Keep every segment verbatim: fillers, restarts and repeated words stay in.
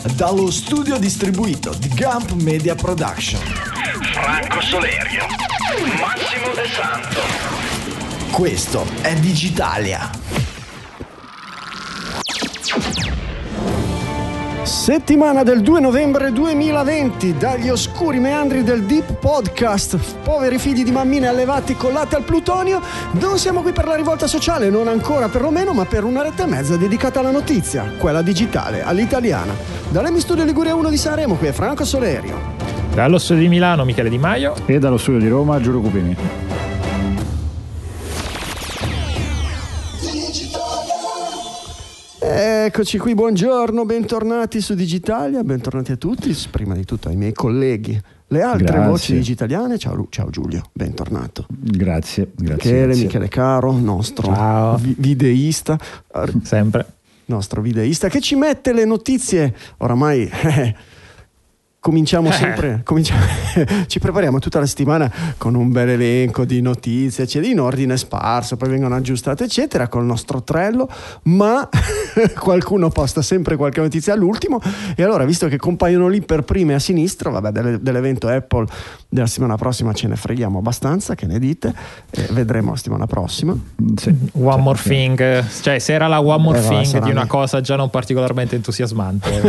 dallo studio distribuito di Gump Media Production. Franco Solerio, Massimo De Santo. Questo è Digitalia. Settimana del due novembre duemilaventi, dagli oscuri meandri del Deep Podcast, poveri figli di mammine allevati collate al plutonio, non siamo qui per la rivolta sociale, non ancora perlomeno, ma per una rete e mezza dedicata alla notizia, quella digitale, all'italiana. Dall'Emi Studio Liguria uno di Sanremo, qui è Franco Solerio. Dallo studio di Milano, Michele Di Maio. E dallo studio di Roma, Giulio Cupini. Eccoci qui, buongiorno, bentornati su Digitalia, bentornati a tutti, prima di tutto ai miei colleghi, le altre Grazie. voci digitaliane. Ciao, ciao Giulio, bentornato. Grazie, grazie. Michele, grazie. Michele Caro, nostro Ciao. vi- videista, Sempre. nostro videista che ci mette le notizie, oramai eh, cominciamo sempre, cominciamo, ci prepariamo tutta la settimana con un bel elenco di notizie, cioè in ordine sparso, poi vengono aggiustate eccetera col nostro Trello, ma qualcuno posta sempre qualche notizia all'ultimo, e allora visto che compaiono lì per prime a sinistra, vabbè, delle, dell'evento Apple della settimana prossima ce ne freghiamo abbastanza, che ne dite? Eh, vedremo la settimana prossima. Sì. One Sì, more sì. thing, cioè se era la one more Eh, va, thing sarà di una lì. cosa già non particolarmente entusiasmante.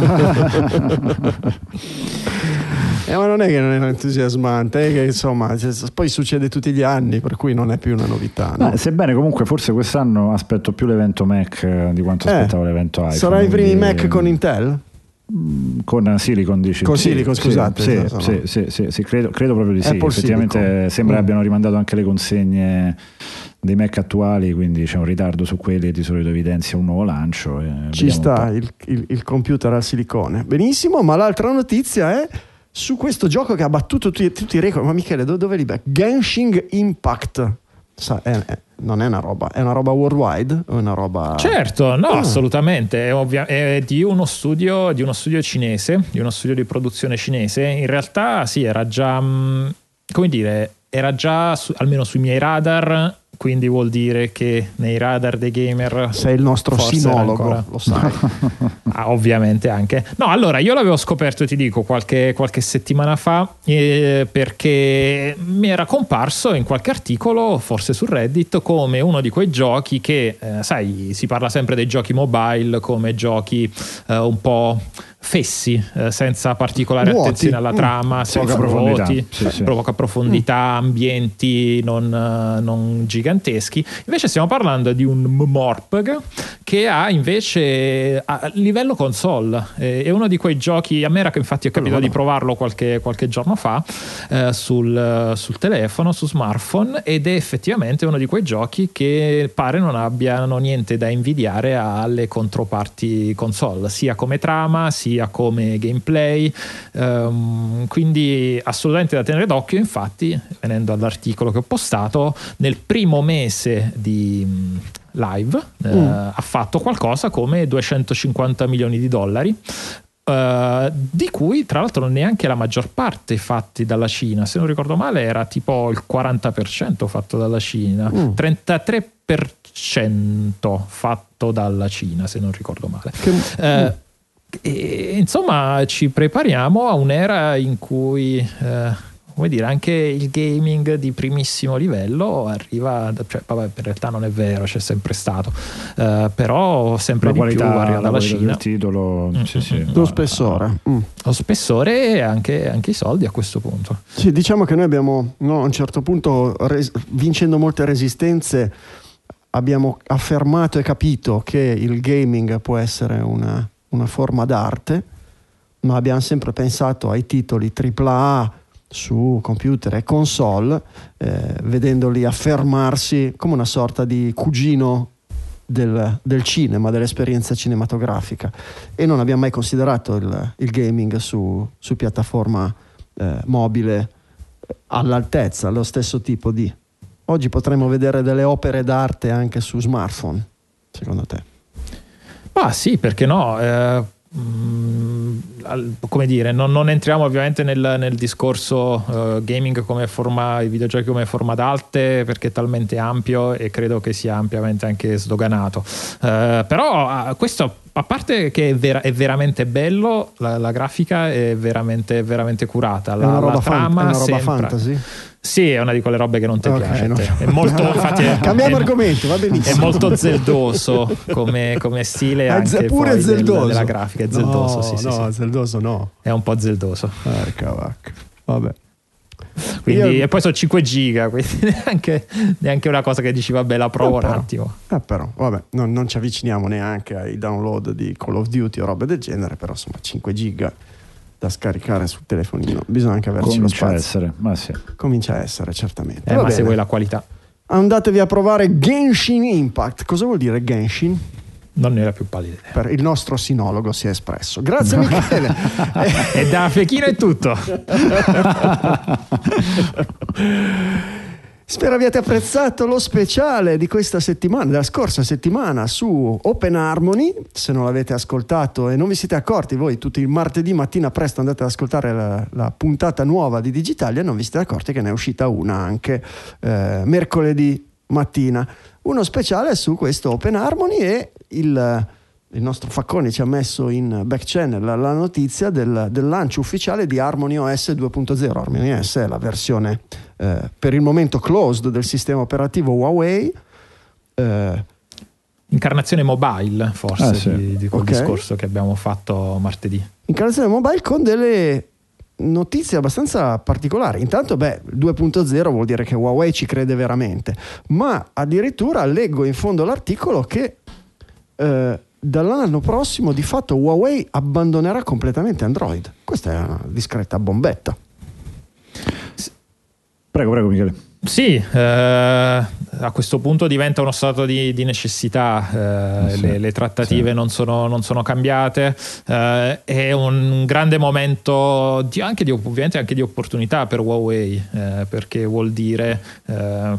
Eh, ma non è che non è entusiasmante, è che insomma cioè, poi succede tutti gli anni, per cui non è più una novità, no? Ma, sebbene comunque forse quest'anno aspetto più l'evento Mac eh, di quanto Eh, aspettavo l'evento iPhone. Sarà i primi quindi, Mac con Intel? con Silicon, dici? Con Sì, Silicon, sì, scusate, sì, esatto, sì, no. sì, sì, sì, credo, credo proprio di sì. Apple Effettivamente Silicon. sembra Mm. abbiano rimandato anche le consegne dei Mac attuali, quindi c'è un ritardo su quelli, di solito evidenzia un nuovo lancio. E Ci vediamo sta un po'. il, il- il computer al silicone. Benissimo, ma l'altra notizia è su questo gioco che ha battuto tutti, tutti i record. Ma Michele, do- dove li becchi? Genshin Impact. Sa- è- è- non è una roba, è una roba worldwide o è una roba... Certo, no, Ah. assolutamente. È, ovvia- è di uno studio, di uno studio cinese, di uno studio di produzione cinese. In realtà, sì, era già, mh, come dire, era già su- almeno sui miei radar. Quindi vuol dire che nei radar dei gamer Sei il nostro forse era sinologo, ancora- lo sai. Ah, ovviamente anche. No, allora io l'avevo scoperto, ti dico, qualche, qualche settimana fa, eh, perché mi era comparso in qualche articolo, forse su Reddit, come uno di quei giochi che, eh, sai, si parla sempre dei giochi mobile come giochi eh, un po' fessi, eh, senza particolare Vuoti. attenzione alla Mm. trama, Poca senza profondità. vuoti, Sì, sì. poca profondità, ambienti non, eh, non giganteschi. Invece stiamo parlando di un MMORPG che ha invece a livello console, eh, è uno di quei giochi, a me era che infatti è capitato di provarlo qualche, qualche giorno fa eh, sul, sul telefono, su smartphone, ed è effettivamente uno di quei giochi che pare non abbiano niente da invidiare alle controparti console, sia come trama sia come gameplay, um, quindi assolutamente da tenere d'occhio. Infatti, venendo all'articolo che ho postato, nel primo mese di mh, live eh, Mm. ha fatto qualcosa come duecentocinquanta milioni di dollari, Uh, di cui tra l'altro non neanche la maggior parte fatti dalla Cina, se non ricordo male era tipo il quaranta per cento fatto dalla Cina, Mm. trentatré per cento fatto dalla Cina se non ricordo male. Che- Eh, e, insomma, ci prepariamo a un'era in cui eh, come dire, anche il gaming di primissimo livello arriva, cioè vabbè, in realtà non è vero, c'è sempre stato, eh, però sempre La di qualità, più arriva la dalla qualità Cina. del titolo, Mm, sì, mm, sì. mm. Lo spessore. Mm. Lo spessore e anche, anche i soldi a questo punto. Sì, diciamo che noi abbiamo, no, a un certo punto, res- vincendo molte resistenze, abbiamo affermato e capito che il gaming può essere una, una forma d'arte, ma abbiamo sempre pensato ai titoli tripla A su computer e console, eh, vedendoli affermarsi come una sorta di cugino del, del cinema, dell'esperienza cinematografica, e non abbiamo mai considerato il, il gaming su, su piattaforma eh, mobile all'altezza, allo stesso tipo di... Oggi potremmo vedere delle opere d'arte anche su smartphone, secondo te? Ma sì, perché no? Eh, mh, al- come dire, non, non entriamo ovviamente nel, nel discorso uh, gaming come forma, i videogiochi come forma d'arte, perché è talmente ampio e credo che sia ampiamente anche sdoganato. Uh, però uh, questo a parte che è, vera, è veramente bello, la, la grafica è veramente, veramente curata, la, è una roba, la trama fan, è una roba sembra, fantasy? Sì, è una di quelle robe che non ti okay, piace. no. È molto, infatti, è, cambiamo è, argomento, va benissimo. È molto zeldoso come, come stile, anche pure poi zeldoso. Del, della grafica. È zeldoso, no, sì, sì, no, sì. zeldoso no. È un po' zeldoso. Porca vacca. Vabbè. Quindi, Io... E poi sono cinque giga, quindi neanche, neanche una cosa che dici vabbè la provo eh, un però, attimo. Eh però, vabbè, non, non ci avviciniamo neanche ai download di Call of Duty o robe del genere, però insomma cinque giga da scaricare sul telefonino, bisogna anche averci comincia lo spazio. a essere, ma sì. Comincia a essere, certamente. Eh, Va ma bene. se vuoi la qualità. Andatevi a provare Genshin Impact. Cosa vuol dire Genshin? Non ne era più pallida idea. Per il nostro sinologo si è espresso. Grazie Michele. E da Pechino è tutto. Spero abbiate apprezzato lo speciale di questa settimana, della scorsa settimana su Open Harmony. Se non l'avete ascoltato e non vi siete accorti, voi tutti il martedì mattina presto andate ad ascoltare la, la puntata nuova di Digitalia, non vi siete accorti che ne è uscita una anche eh, mercoledì mattina. Uno speciale su questo Open Harmony e il... il nostro Facconi ci ha messo in back channel la, la notizia del, del lancio ufficiale di Harmony O S due punto zero. Harmony O S è la versione eh, per il momento closed del sistema operativo Huawei, eh, incarnazione mobile forse ah, sì. di, di quel okay. discorso che abbiamo fatto martedì. Incarnazione mobile con delle notizie abbastanza particolari. Intanto beh, due punto zero vuol dire che Huawei ci crede veramente, ma addirittura leggo in fondo all'articolo che eh, dall'anno prossimo di fatto Huawei abbandonerà completamente Android. Questa è una discreta bombetta. Prego, prego Michele. Sì, eh, a questo punto diventa uno stato di, di necessità, eh, sì, le, le trattative sì. non, sono, non sono cambiate, eh, è un grande momento di, anche di, ovviamente anche di opportunità per Huawei, eh, perché vuol dire eh,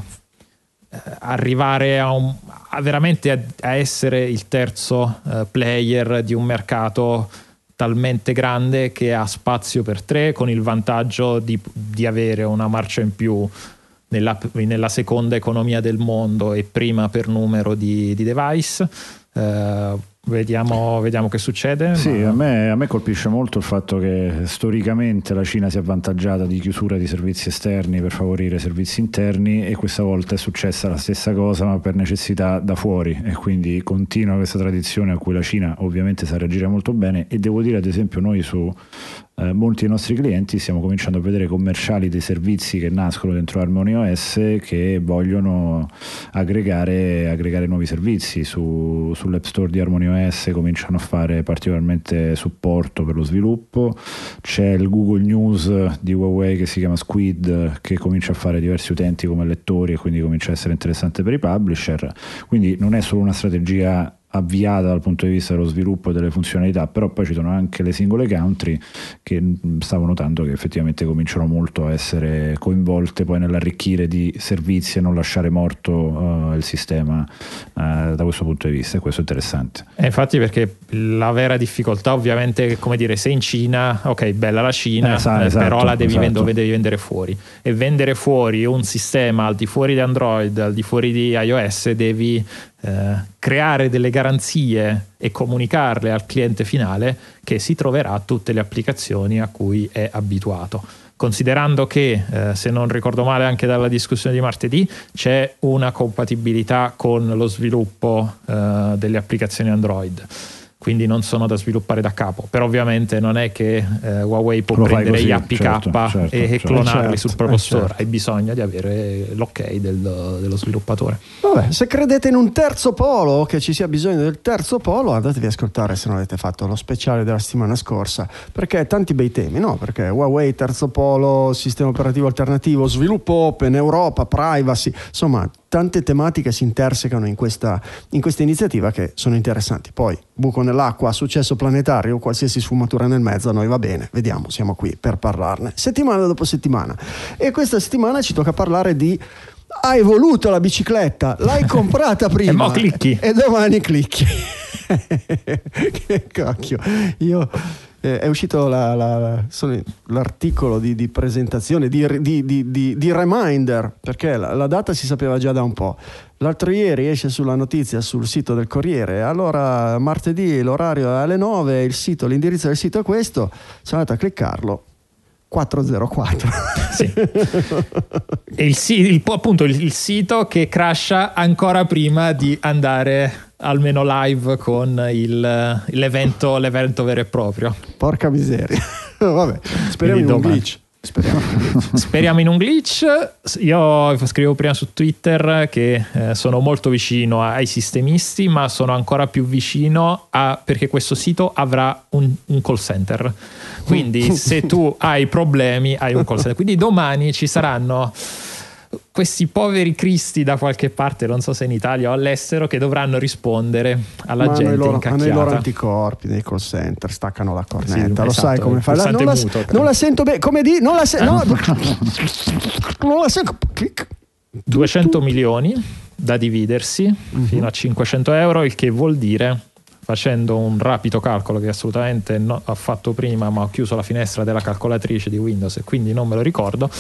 arrivare a, un, a veramente a, a essere il terzo eh, player di un mercato talmente grande che ha spazio per tre, con il vantaggio di, di avere una marcia in più nella, nella seconda economia del mondo e prima per numero di, di device. Eh, Vediamo, vediamo che succede. Sì, ma... a, me, a me colpisce molto il fatto che storicamente la Cina si è avvantaggiata di chiusura di servizi esterni per favorire servizi interni, e questa volta è successa la stessa cosa ma per necessità da fuori, e quindi continua questa tradizione a cui la Cina ovviamente sa reagire molto bene. E devo dire, ad esempio, noi su eh, molti dei nostri clienti stiamo cominciando a vedere commerciali dei servizi che nascono dentro Harmony O S che vogliono aggregare, aggregare nuovi servizi su, sull'App Store di Harmony O S. Cominciano a fare particolarmente supporto per lo sviluppo. C'è il Google News di Huawei che si chiama Squid, che comincia a fare diversi utenti come lettori, e quindi comincia a essere interessante per i publisher. Quindi non è solo una strategia avviata dal punto di vista dello sviluppo e delle funzionalità, però poi ci sono anche le singole country che stavo notando che effettivamente cominciano molto a essere coinvolte poi nell'arricchire di servizi e non lasciare morto uh, il sistema uh, da questo punto di vista, e questo è interessante. E infatti, perché la vera difficoltà ovviamente, come dire, sei in Cina, ok, bella la Cina, eh, esatto, eh, però la devi, esatto. vend- devi vendere fuori, e vendere fuori un sistema al di fuori di Android, al di fuori di iOS, devi eh, creare delle garanzie e comunicarle al cliente finale che si troverà tutte le applicazioni a cui è abituato. Considerando che, eh, se non ricordo male anche dalla discussione di martedì, c'è una compatibilità con lo sviluppo eh, delle applicazioni Android, quindi non sono da sviluppare da capo. Però ovviamente non è che eh, Huawei può Lo fai prendere così, gli A P K certo, certo, e certo. clonarli certo, sul proprio eh, store. certo. Hai bisogno di avere l'ok del, dello sviluppatore. Vabbè, se credete in un terzo polo, che ci sia bisogno del terzo polo, andatevi a ascoltare, se non avete fatto lo speciale della settimana scorsa, perché tanti bei temi, no? Perché Huawei, terzo polo, sistema operativo alternativo, sviluppo open, Europa, privacy, insomma tante tematiche si intersecano in questa, in questa iniziativa che sono interessanti. Poi buco nell'acqua, successo planetario, qualsiasi sfumatura nel mezzo, a noi va bene, vediamo, siamo qui per parlarne settimana dopo settimana. E questa settimana ci tocca parlare di: hai voluto la bicicletta, l'hai comprata prima e mo clicchi e domani clicchi. Che cacchio, io eh, è uscito la, la, sono, l'articolo di, di presentazione, di, di, di, di, di reminder, perché la, la data si sapeva già da un po'. L'altro ieri esce sulla notizia sul sito del Corriere, allora martedì l'orario è alle nove, il sito, l'indirizzo del sito è questo, sono andato a cliccarlo. quattrocentoquattro Sì. E il, il, appunto il, il sito che crasha ancora prima di andare almeno live con il, l'evento, l'evento vero e proprio. Porca miseria. Vabbè, speriamo in un glitch. Speriamo. Speriamo in un glitch. Io scrivo prima su Twitter che eh, sono molto vicino ai sistemisti, ma sono ancora più vicino a, perché questo sito avrà un, un call center, quindi se tu hai problemi hai un call center, quindi domani ci saranno questi poveri cristi da qualche parte, non so se in Italia o all'estero, che dovranno rispondere alla ma gente loro, incacchiata. Ma nei loro anticorpi nei call center staccano la cornetta, sì, lo esatto, sai come fa? Non, muto, la, non la sento bene, come di? Non la sento, no. Non la sento. duecento milioni da dividersi uh-huh. fino a cinquecento euro, il che vuol dire, facendo un rapido calcolo che assolutamente no, ho fatto prima, ma ho chiuso la finestra della calcolatrice di Windows e quindi non me lo ricordo,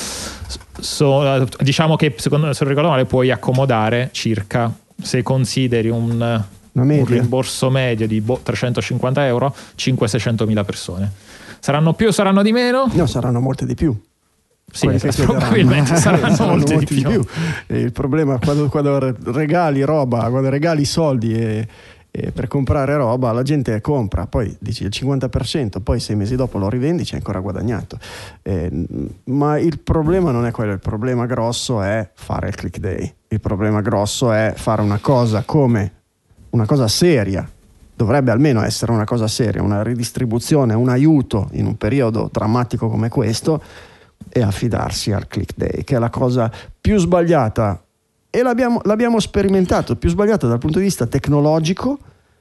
so, diciamo che secondo, se non ricordo male puoi accomodare circa, se consideri un, un rimborso medio di boh, trecentocinquanta euro, cinquecento seicento mila persone. Saranno più, saranno di meno? No, saranno molte di più. Sì, esatto, probabilmente saranno, saranno molte, molte di più, di più. E il problema è quando, quando regali roba, quando regali soldi e E per comprare roba la gente compra, poi dici il cinquanta per cento, poi sei mesi dopo lo rivendi, c'è ancora guadagnato. Eh, ma il problema non è quello, il problema grosso è fare il click day, il problema grosso è fare una cosa come una cosa seria, dovrebbe almeno essere una cosa seria, una ridistribuzione, un aiuto in un periodo drammatico come questo, e affidarsi al click day, che è la cosa più sbagliata. E l'abbiamo, l'abbiamo sperimentato, più sbagliata dal punto di vista tecnologico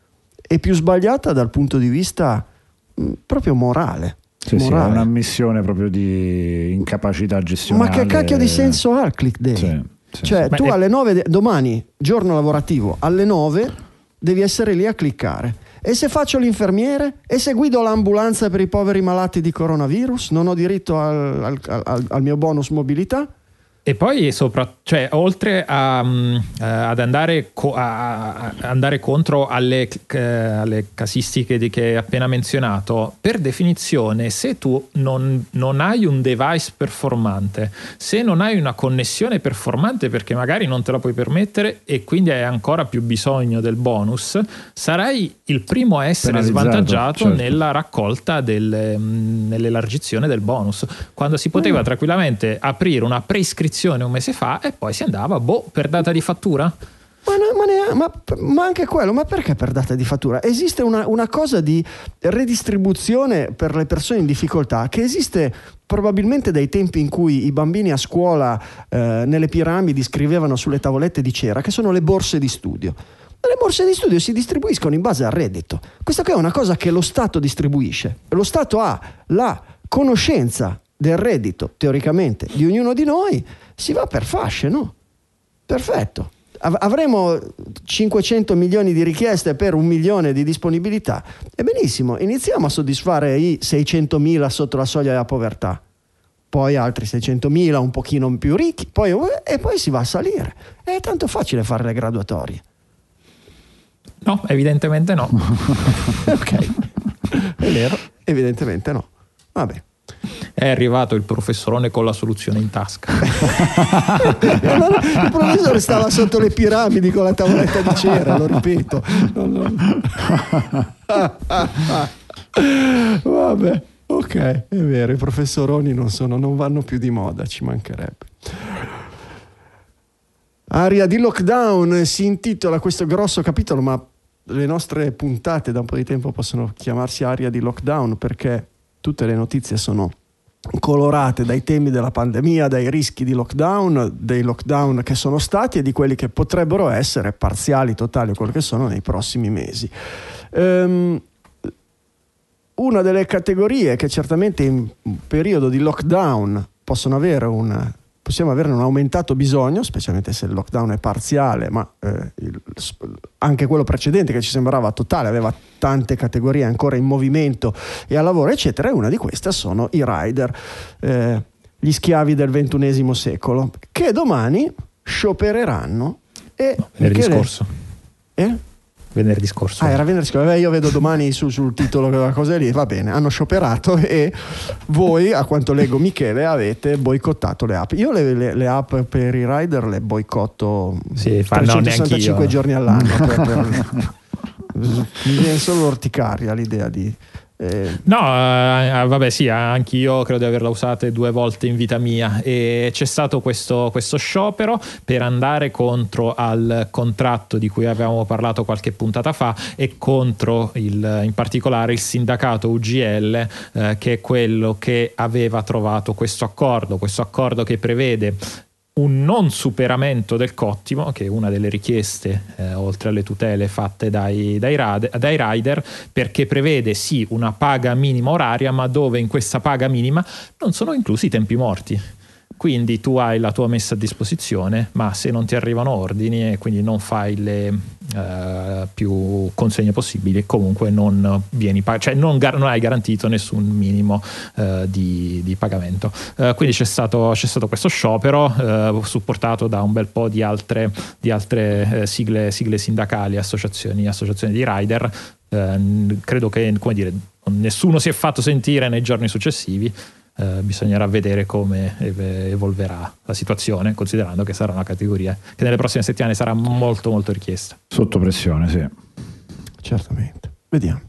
e più sbagliata dal punto di vista mh, proprio morale. Sì, morale. Sì, è una missione proprio di incapacità gestionale. Ma che cacchio di senso ha il click day? Sì, sì, cioè sì. tu Beh, alle nove, domani, giorno lavorativo, alle nove devi essere lì a cliccare. E se faccio l'infermiere? E se guido l'ambulanza per i poveri malati di coronavirus? Non ho diritto al, al, al, al mio bonus mobilità? E poi sopra, cioè, oltre a, uh, ad andare, co- a, a andare contro alle, uh, alle casistiche di che hai appena menzionato, per definizione, se tu non, non hai un device performante, se non hai una connessione performante perché magari non te la puoi permettere e quindi hai ancora più bisogno del bonus, sarai il primo a essere svantaggiato, certo, nella raccolta del, nell'elargizione del bonus, quando si poteva mm. tranquillamente aprire una prescrizione un mese fa e poi si andava boh per data di fattura. Ma, no, ma, ne, ma, ma anche quello, ma perché per data di fattura? Esiste una, una cosa di redistribuzione per le persone in difficoltà che esiste probabilmente dai tempi in cui i bambini a scuola eh, nelle piramidi scrivevano sulle tavolette di cera, che sono le borse di studio. Le borse di studio si distribuiscono in base al reddito. Questa qui è una cosa che lo Stato distribuisce. Lo Stato ha la conoscenza del reddito, teoricamente, di ognuno di noi, si va per fasce, no? Perfetto. Av- avremo cinquecento milioni di richieste per un milione di disponibilità. E benissimo, iniziamo a soddisfare i seicentomila sotto la soglia della povertà. Poi altri seicentomila un pochino più ricchi, poi, e poi si va a salire. È tanto facile fare le graduatorie. No, evidentemente no. Ok, è vero, evidentemente no. Vabbè. È arrivato il professorone con la soluzione in tasca. Il professore stava sotto le piramidi con la tavoletta di cera, lo ripeto. Non, non... Vabbè, ok, è vero, i professoroni non, sono, non vanno più di moda, ci mancherebbe. Aria di lockdown si intitola questo grosso capitolo, ma le nostre puntate da un po' di tempo possono chiamarsi Aria di lockdown perché tutte le notizie sono colorate dai temi della pandemia, dai rischi di lockdown, dei lockdown che sono stati e di quelli che potrebbero essere parziali, totali o quello che sono nei prossimi mesi. Um, una delle categorie che certamente in un periodo di lockdown possono avere un possiamo avere un aumentato bisogno, specialmente se il lockdown è parziale, ma eh, il, anche quello precedente che ci sembrava totale, aveva tante categorie ancora in movimento e a lavoro eccetera, e una di queste sono i rider, eh, gli schiavi del ventunesimo secolo, che domani sciopereranno. E no, venerdì Michele... scorso eh? venerdì scorso ah era venerdì scorso, io vedo domani su, sul titolo quella cosa lì, va bene, hanno scioperato e voi, a quanto leggo Michele, avete boicottato le app. Io le, le, le app per i rider le boicotto sì, trecentosessantacinque giorni all'anno per, per, mi viene solo l'orticaria l'idea di Eh, no, eh, vabbè sì, anch'io credo di averla usata due volte in vita mia, e c'è stato questo, questo sciopero per andare contro al contratto di cui avevamo parlato qualche puntata fa e contro il, in particolare il sindacato U G L, eh, che è quello che aveva trovato questo accordo, questo accordo che prevede un non superamento del cottimo, che è una delle richieste, eh, oltre alle tutele fatte dai, dai, rade, dai rider, perché prevede sì una paga minima oraria, ma dove in questa paga minima non sono inclusi i tempi morti. Quindi tu hai la tua messa a disposizione, ma se non ti arrivano ordini e quindi non fai le uh, più consegne possibili, comunque non vieni pag- cioè non, gar- non hai garantito nessun minimo uh, di, di pagamento. Uh, quindi c'è stato, c'è stato questo sciopero uh, supportato da un bel po' di altre, di altre uh, sigle, sigle sindacali, associazioni, associazioni di rider. Uh, credo che, come dire, nessuno si è fatto sentire nei giorni successivi. Uh, bisognerà vedere come evolverà la situazione, considerando che sarà una categoria che nelle prossime settimane sarà molto molto richiesta. Sotto pressione, sì. Certamente. Vediamo.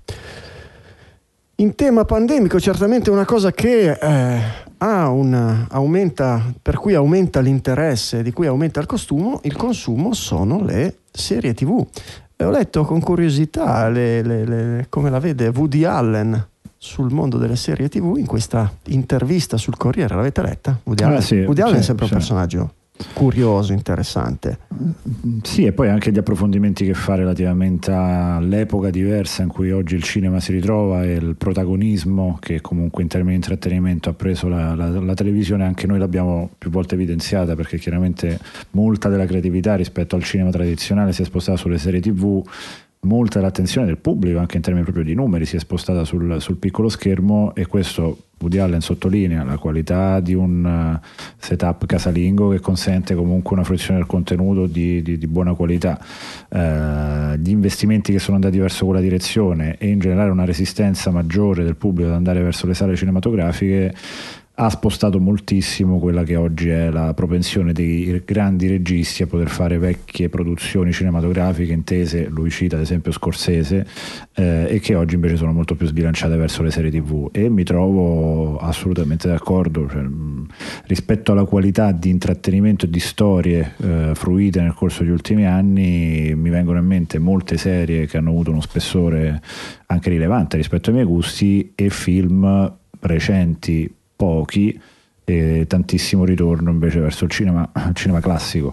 In tema pandemico, certamente una cosa che eh, ha un, aumenta, per cui aumenta l'interesse, di cui aumenta il costumo, il consumo, sono le serie tivù. E ho letto con curiosità le, le, le, come la vede Woody Allen sul mondo delle serie tivù in questa intervista sul Corriere. L'avete letta? Woody Allen, ah, sì, Woody Allen sì, è sempre sì. un personaggio curioso, interessante. Sì, e poi anche gli approfondimenti che fa relativamente all'epoca diversa in cui oggi il cinema si ritrova e il protagonismo che comunque in termini di intrattenimento ha preso la, la, la televisione. Anche noi l'abbiamo più volte evidenziata, perché chiaramente molta della creatività rispetto al cinema tradizionale si è spostata sulle serie tivù. Molta dell'attenzione del pubblico, anche in termini proprio di numeri, si è spostata sul, sul piccolo schermo, e questo Woody Allen sottolinea la qualità di un setup casalingo che consente comunque una fruizione del contenuto di, di, di buona qualità, eh, gli investimenti che sono andati verso quella direzione e in generale una resistenza maggiore del pubblico ad andare verso le sale cinematografiche ha spostato moltissimo quella che oggi è la propensione dei grandi registi a poter fare vecchie produzioni cinematografiche intese, lui cita ad esempio Scorsese, eh, e che oggi invece sono molto più sbilanciate verso le serie tivù, e mi trovo assolutamente d'accordo. Cioè, mh, rispetto alla qualità di intrattenimento e di storie eh, fruite nel corso degli ultimi anni, mi vengono in mente molte serie che hanno avuto uno spessore anche rilevante rispetto ai miei gusti, e film recenti pochi, e tantissimo ritorno invece verso il cinema, il cinema classico,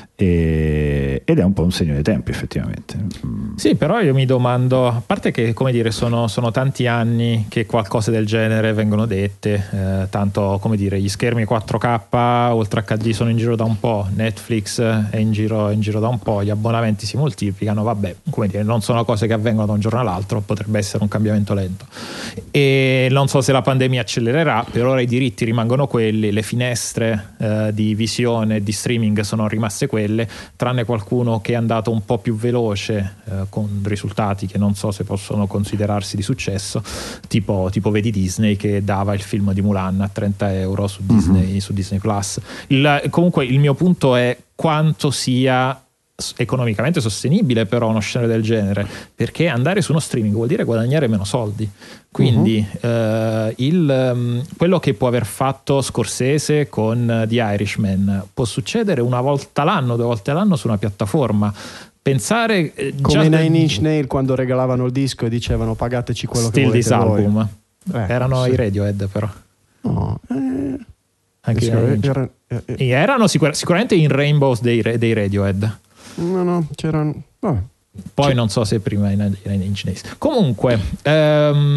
e, ed è un po' un segno dei tempi effettivamente. Sì, però io mi domando, a parte che, come dire, sono, sono tanti anni che qualcose del genere vengono dette, eh, tanto, come dire, gli schermi quattro K Ultra H D sono in giro da un po', Netflix è in giro, è in giro da un po', gli abbonamenti si moltiplicano, vabbè, come dire, non sono cose che avvengono da un giorno all'altro, potrebbe essere un cambiamento lento, e non so se la pandemia accelererà. Per ora i diritti rimangono quelli, le finestre eh, di visione e di streaming sono rimaste quelle, tranne qualcuno che è andato un po' più veloce, eh, con risultati che non so se possono considerarsi di successo, tipo, tipo vedi Disney che dava il film di Mulan a trenta euro su Disney, mm-hmm. su Disney Plus. Il, comunque il mio punto è quanto sia economicamente sostenibile però uno scenario del genere, perché andare su uno streaming vuol dire guadagnare meno soldi. Quindi uh-huh. eh, il, um, quello che può aver fatto Scorsese con uh, The Irishman può succedere una volta l'anno, due volte l'anno su una piattaforma. Pensare eh, come Nine Inch Nails quando regalavano il disco e dicevano pagateci quello Still che volete voi. Album. Eh, erano sì. i Radiohead però. No, eh, Anche era, era, eh, erano sicur- sicuramente in Rainbows dei, dei Radiohead. No, no, c'erano. Vabbè. Poi C'è. non so se prima in Nine Inch Nails. Comunque, ehm,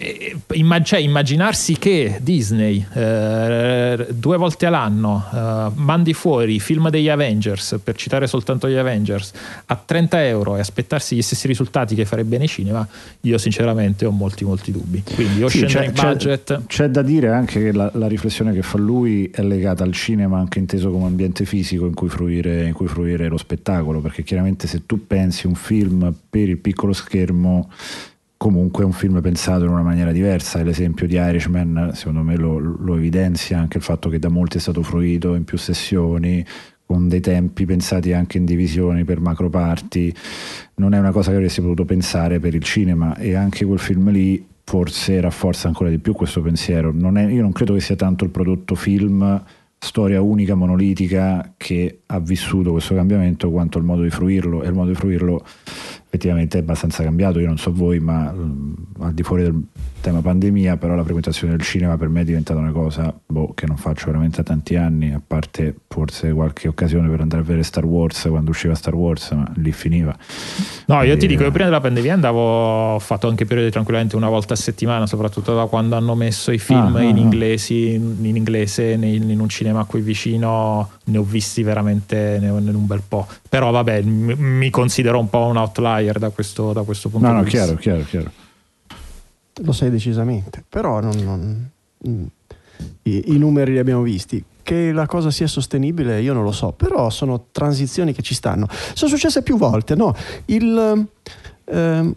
Immag- cioè, immaginarsi che Disney eh, due volte all'anno eh, mandi fuori i film degli Avengers, per citare soltanto gli Avengers, a trenta euro e aspettarsi gli stessi risultati che farebbe nei cinema, io sinceramente ho molti molti dubbi. Quindi o sì, scendere c'è, in budget. C'è, c'è da dire anche che la, la riflessione che fa lui è legata al cinema anche inteso come ambiente fisico in cui fruire, in cui fruire lo spettacolo, perché chiaramente se tu pensi un film per il piccolo schermo, comunque è un film pensato in una maniera diversa. L'esempio di Irishman secondo me lo, lo evidenzia, anche il fatto che da molti è stato fruito in più sessioni, con dei tempi pensati anche in divisioni per macro parti. Non è una cosa che avresti potuto pensare per il cinema, e anche quel film lì forse rafforza ancora di più questo pensiero. Non è, io non credo che sia tanto il prodotto film, storia unica, monolitica, che ha vissuto questo cambiamento, quanto il modo di fruirlo, e il modo di fruirlo effettivamente è abbastanza cambiato. Io non so voi, ma um, al di fuori del tema pandemia, però la frequentazione del cinema per me è diventata una cosa boh, che non faccio veramente da tanti anni, a parte forse qualche occasione per andare a vedere Star Wars quando usciva Star Wars, ma lì finiva. No, io e... ti dico, io prima della pandemia andavo, ho fatto anche periodi tranquillamente una volta a settimana, soprattutto da quando hanno messo i film ah, in ah, inglesi, in inglese in, in un cinema qui vicino, ne ho visti veramente ne, ne un bel po'. Però vabbè, mi, mi considero un po' un outlier da questo, da questo punto no, di no, vista. chiaro, chiaro, chiaro. Lo sei decisamente, però non, non, i, i numeri li abbiamo visti. Che la cosa sia sostenibile io non lo so, però sono transizioni che ci stanno. Sono successe più volte, no? Il, ehm,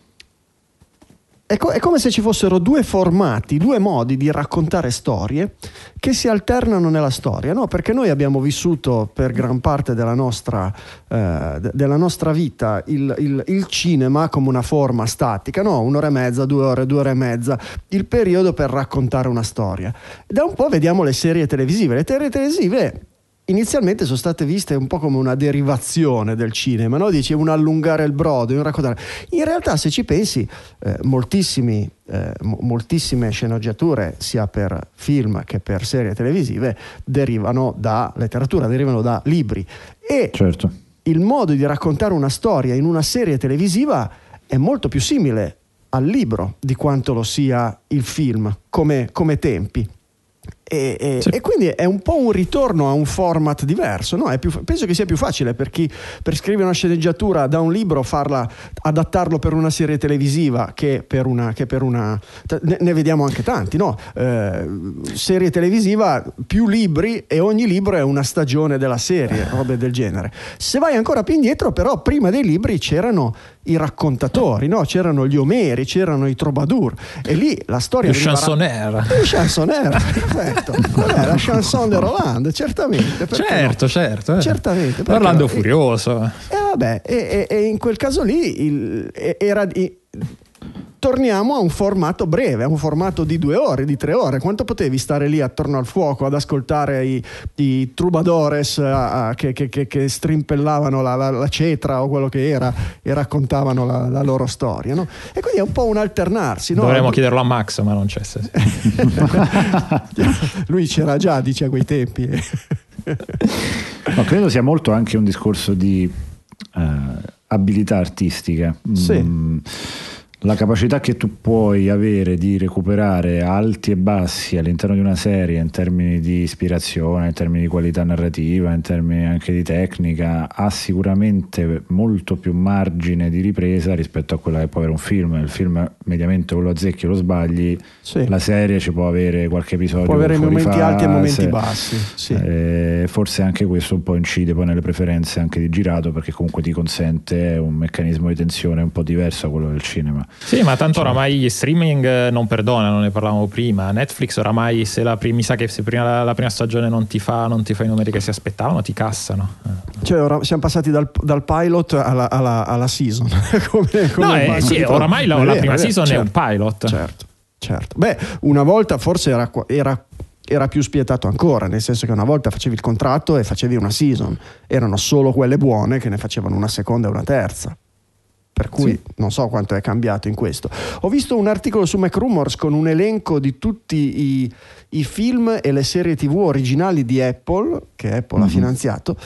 è, co- è come se ci fossero due formati, due modi di raccontare storie che si alternano nella storia, no? Perché noi abbiamo vissuto per gran parte della nostra, eh, de- della nostra vita il, il, il cinema come una forma statica, no? Un'ora e mezza, due ore, due ore e mezza, il periodo per raccontare una storia. Da un po' vediamo le serie televisive. Le serie televisive inizialmente sono state viste un po' come una derivazione del cinema, no? Dici un allungare il brodo, un raccontare. In realtà, se ci pensi, eh, moltissimi, eh, mo- moltissime sceneggiature, sia per film che per serie televisive, derivano da letteratura, derivano da libri. E certo, il modo di raccontare una storia in una serie televisiva è molto più simile al libro di quanto lo sia il film, come, come tempi. E, e, sì. e quindi è un po' un ritorno a un format diverso, no? È più, penso che sia più facile per chi per scrivere una sceneggiatura da un libro, farla, adattarlo per una serie televisiva che per una, che per una ne, ne vediamo anche tanti, no? Eh, serie televisiva più libri e ogni libro è una stagione della serie, robe del genere. Se vai ancora più indietro, però, prima dei libri c'erano i raccontatori, no? C'erano gli Omeri, c'erano i troubadour, e lì la storia il chansonnière il chansonnière, perfetto. Vabbè, la chanson de Roland, certamente, certo, no? certo eh. certamente Orlando no? Furioso e, e vabbè e, e, e in quel caso lì il, era di torniamo a un formato breve, a un formato di due ore, di tre ore. Quanto potevi stare lì attorno al fuoco ad ascoltare i, i troubadours a, a, che, che, che, che strimpellavano la, la, la cetra o quello che era e raccontavano la, la loro storia, no? E quindi è un po' un alternarsi, no? Dovremmo chiederlo a Max, ma non c'è. Lui c'era già, dice, a quei tempi. No, credo sia molto anche un discorso di uh, abilità artistica. Sì. Mm, la capacità che tu puoi avere di recuperare alti e bassi all'interno di una serie in termini di ispirazione, in termini di qualità narrativa, in termini anche di tecnica, ha sicuramente molto più margine di ripresa rispetto a quella che può avere un film. Il film mediamente o lo azzecchi o lo sbagli, sì. La serie ci può avere qualche episodio, può avere fuori momenti fase, alti e momenti bassi, sì. eh, forse anche questo un po' incide poi nelle preferenze anche di girato, perché comunque ti consente un meccanismo di tensione un po' diverso a quello del cinema. Sì, ma tanto oramai gli streaming non perdonano, ne parlavamo prima. Netflix oramai, se la prima, mi sa che se prima la, la prima stagione non ti fa non ti fa i numeri che si aspettavano, ti cassano. Cioè ora siamo passati dal, dal pilot alla, alla, alla season. come, come no, eh, sì, oramai la, la prima season certo, è un pilot. Certo, certo. Beh, una volta forse era, era era più spietato ancora, nel senso che una volta facevi il contratto e facevi una season, erano solo quelle buone che ne facevano una seconda e una terza. Per cui sì. Non so quanto è cambiato in questo. Ho visto un articolo su MacRumors con un elenco di tutti i, i film e le serie tivù originali di Apple, che Apple mm-hmm. ha finanziato,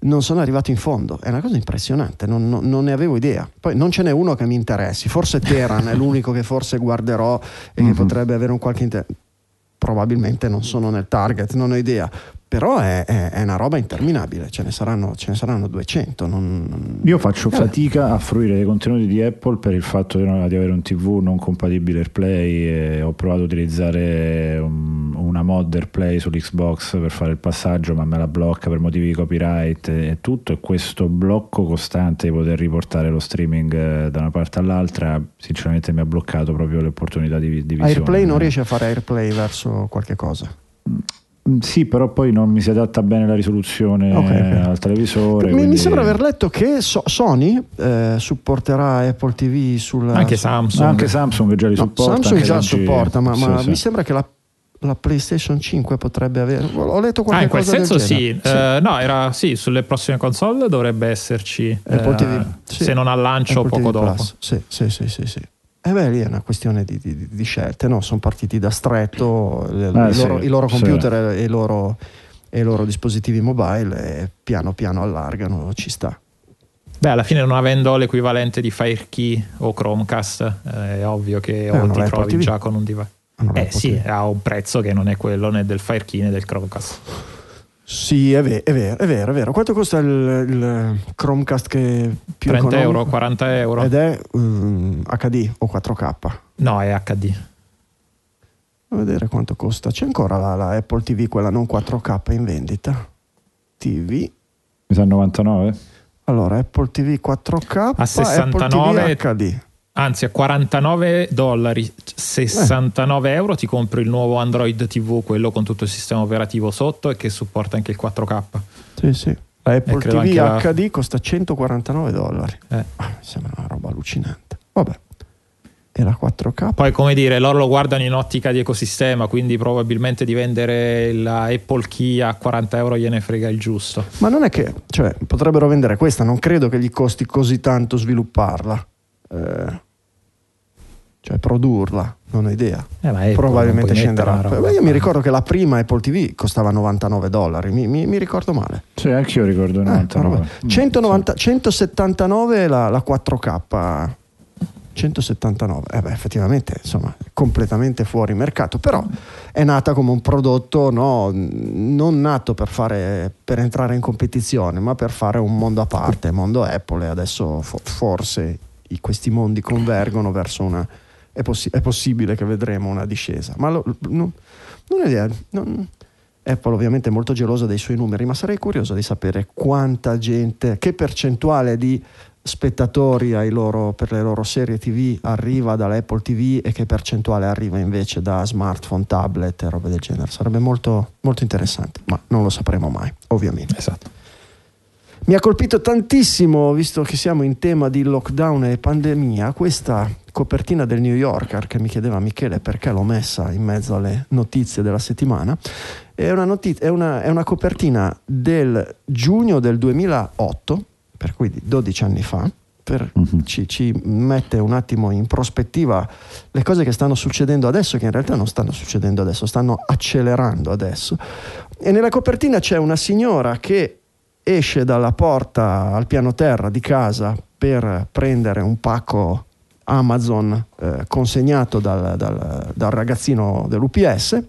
non sono arrivato in fondo. È una cosa impressionante, non, non, non ne avevo idea. Poi non ce n'è uno che mi interessi, forse Teheran è l'unico che forse guarderò e mm-hmm. che potrebbe avere un qualche interesse. Probabilmente non sono nel target, non ho idea, però è, è, è una roba interminabile, ce ne saranno, ce ne saranno duecento. Non, non... Io faccio eh. fatica a fruire dei contenuti di Apple per il fatto di, non, di avere un tivù non compatibile AirPlay, e ho provato a utilizzare un, una mod AirPlay sull'Xbox per fare il passaggio, ma me la blocca per motivi di copyright e tutto, e questo blocco costante di poter riportare lo streaming da una parte all'altra sinceramente mi ha bloccato proprio le opportunità di, di visione. AirPlay non riesce a fare AirPlay verso qualche cosa? Sì, però poi non mi si adatta bene la risoluzione okay, okay. al televisore. Mi, quindi... mi sembra aver letto che so- Sony eh, supporterà Apple T V sul anche Samsung, anche Samsung già li no, supporta. Samsung già leggi... supporta, ma, sì, ma sì. mi sembra che la, la PlayStation cinque potrebbe avere. Ho letto qualche ah, in quel cosa senso del sì. genere. sì. Uh, no, era sì, sulle prossime console dovrebbe esserci Apple uh, T V, sì. se non al lancio Apple poco T V dopo. Plus. Sì, sì, sì, sì, sì. E beh, lì è una questione di, di, di scelte, no? Sono partiti da stretto, le, ah, i, sì, loro, i loro computer sì. e, i loro, e i loro dispositivi mobile e piano piano allargano, ci sta. Beh, alla fine non avendo l'equivalente di FireKey o Chromecast eh, è ovvio che eh, o ti trovi già con un device. Eh sì, ha un prezzo che non è quello né del FireKey né del Chromecast. Sì, è vero, è vero, è vero, è vero. Quanto costa il, il Chromecast che più trenta economico? euro, quaranta euro. Ed è um, acca di o quattro K? No, è acca di. A vedere quanto costa. C'è ancora la, la Apple T V, quella non quattro K in vendita? T V. Mi sa novantanove? Allora, Apple T V quattro K a sessantanove Apple T V acca di. Anzi a quarantanove dollari, sessantanove eh. euro ti compri il nuovo Android T V, quello con tutto il sistema operativo sotto e che supporta anche il quattro K. Sì, sì. La Apple T V la... acca di costa centoquarantanove dollari. Eh. Ah, mi sembra una roba allucinante. Vabbè. E la quattro K? Poi, come dire, loro lo guardano in ottica di ecosistema, quindi probabilmente di vendere la Apple Key a quaranta euro gliene frega il giusto. Ma non è che, cioè, potrebbero vendere questa, non credo che gli costi così tanto svilupparla. Eh, cioè produrla, non ho idea. Eh, ma probabilmente scenderà. Roba, io mi ricordo che la prima Apple T V costava novantanove dollari, mi, mi, mi ricordo male. Sì, anche io ricordo novantanove. Eh, centonovanta, centosettantanove la, la quattro K. centosettantanove, eh beh, effettivamente insomma completamente fuori mercato, però è nata come un prodotto, no, non nato per fare per entrare in competizione, ma per fare un mondo a parte, mondo Apple, e adesso fo- forse i, questi mondi convergono verso una è, possi- è possibile che vedremo una discesa, ma lo, no, non è idea, non, Apple ovviamente è molto gelosa dei suoi numeri, ma sarei curioso di sapere quanta gente, che percentuale di spettatori ai loro, per le loro serie T V arriva dall'Apple T V e che percentuale arriva invece da smartphone, tablet e robe del genere. Sarebbe molto, molto interessante, ma non lo sapremo mai, ovviamente. Esatto. Mi ha colpito tantissimo, visto che siamo in tema di lockdown e pandemia, questa copertina del New Yorker che mi chiedeva Michele perché l'ho messa in mezzo alle notizie della settimana. È una, notizia, è una, è una copertina del giugno del duemilaotto, per cui di dodici anni fa, per, uh-huh. ci, ci mette un attimo in prospettiva le cose che stanno succedendo adesso, che in realtà non stanno succedendo adesso, stanno accelerando adesso. E nella copertina c'è una signora che esce dalla porta al piano terra di casa per prendere un pacco Amazon eh, consegnato dal, dal, dal ragazzino dell'U P S,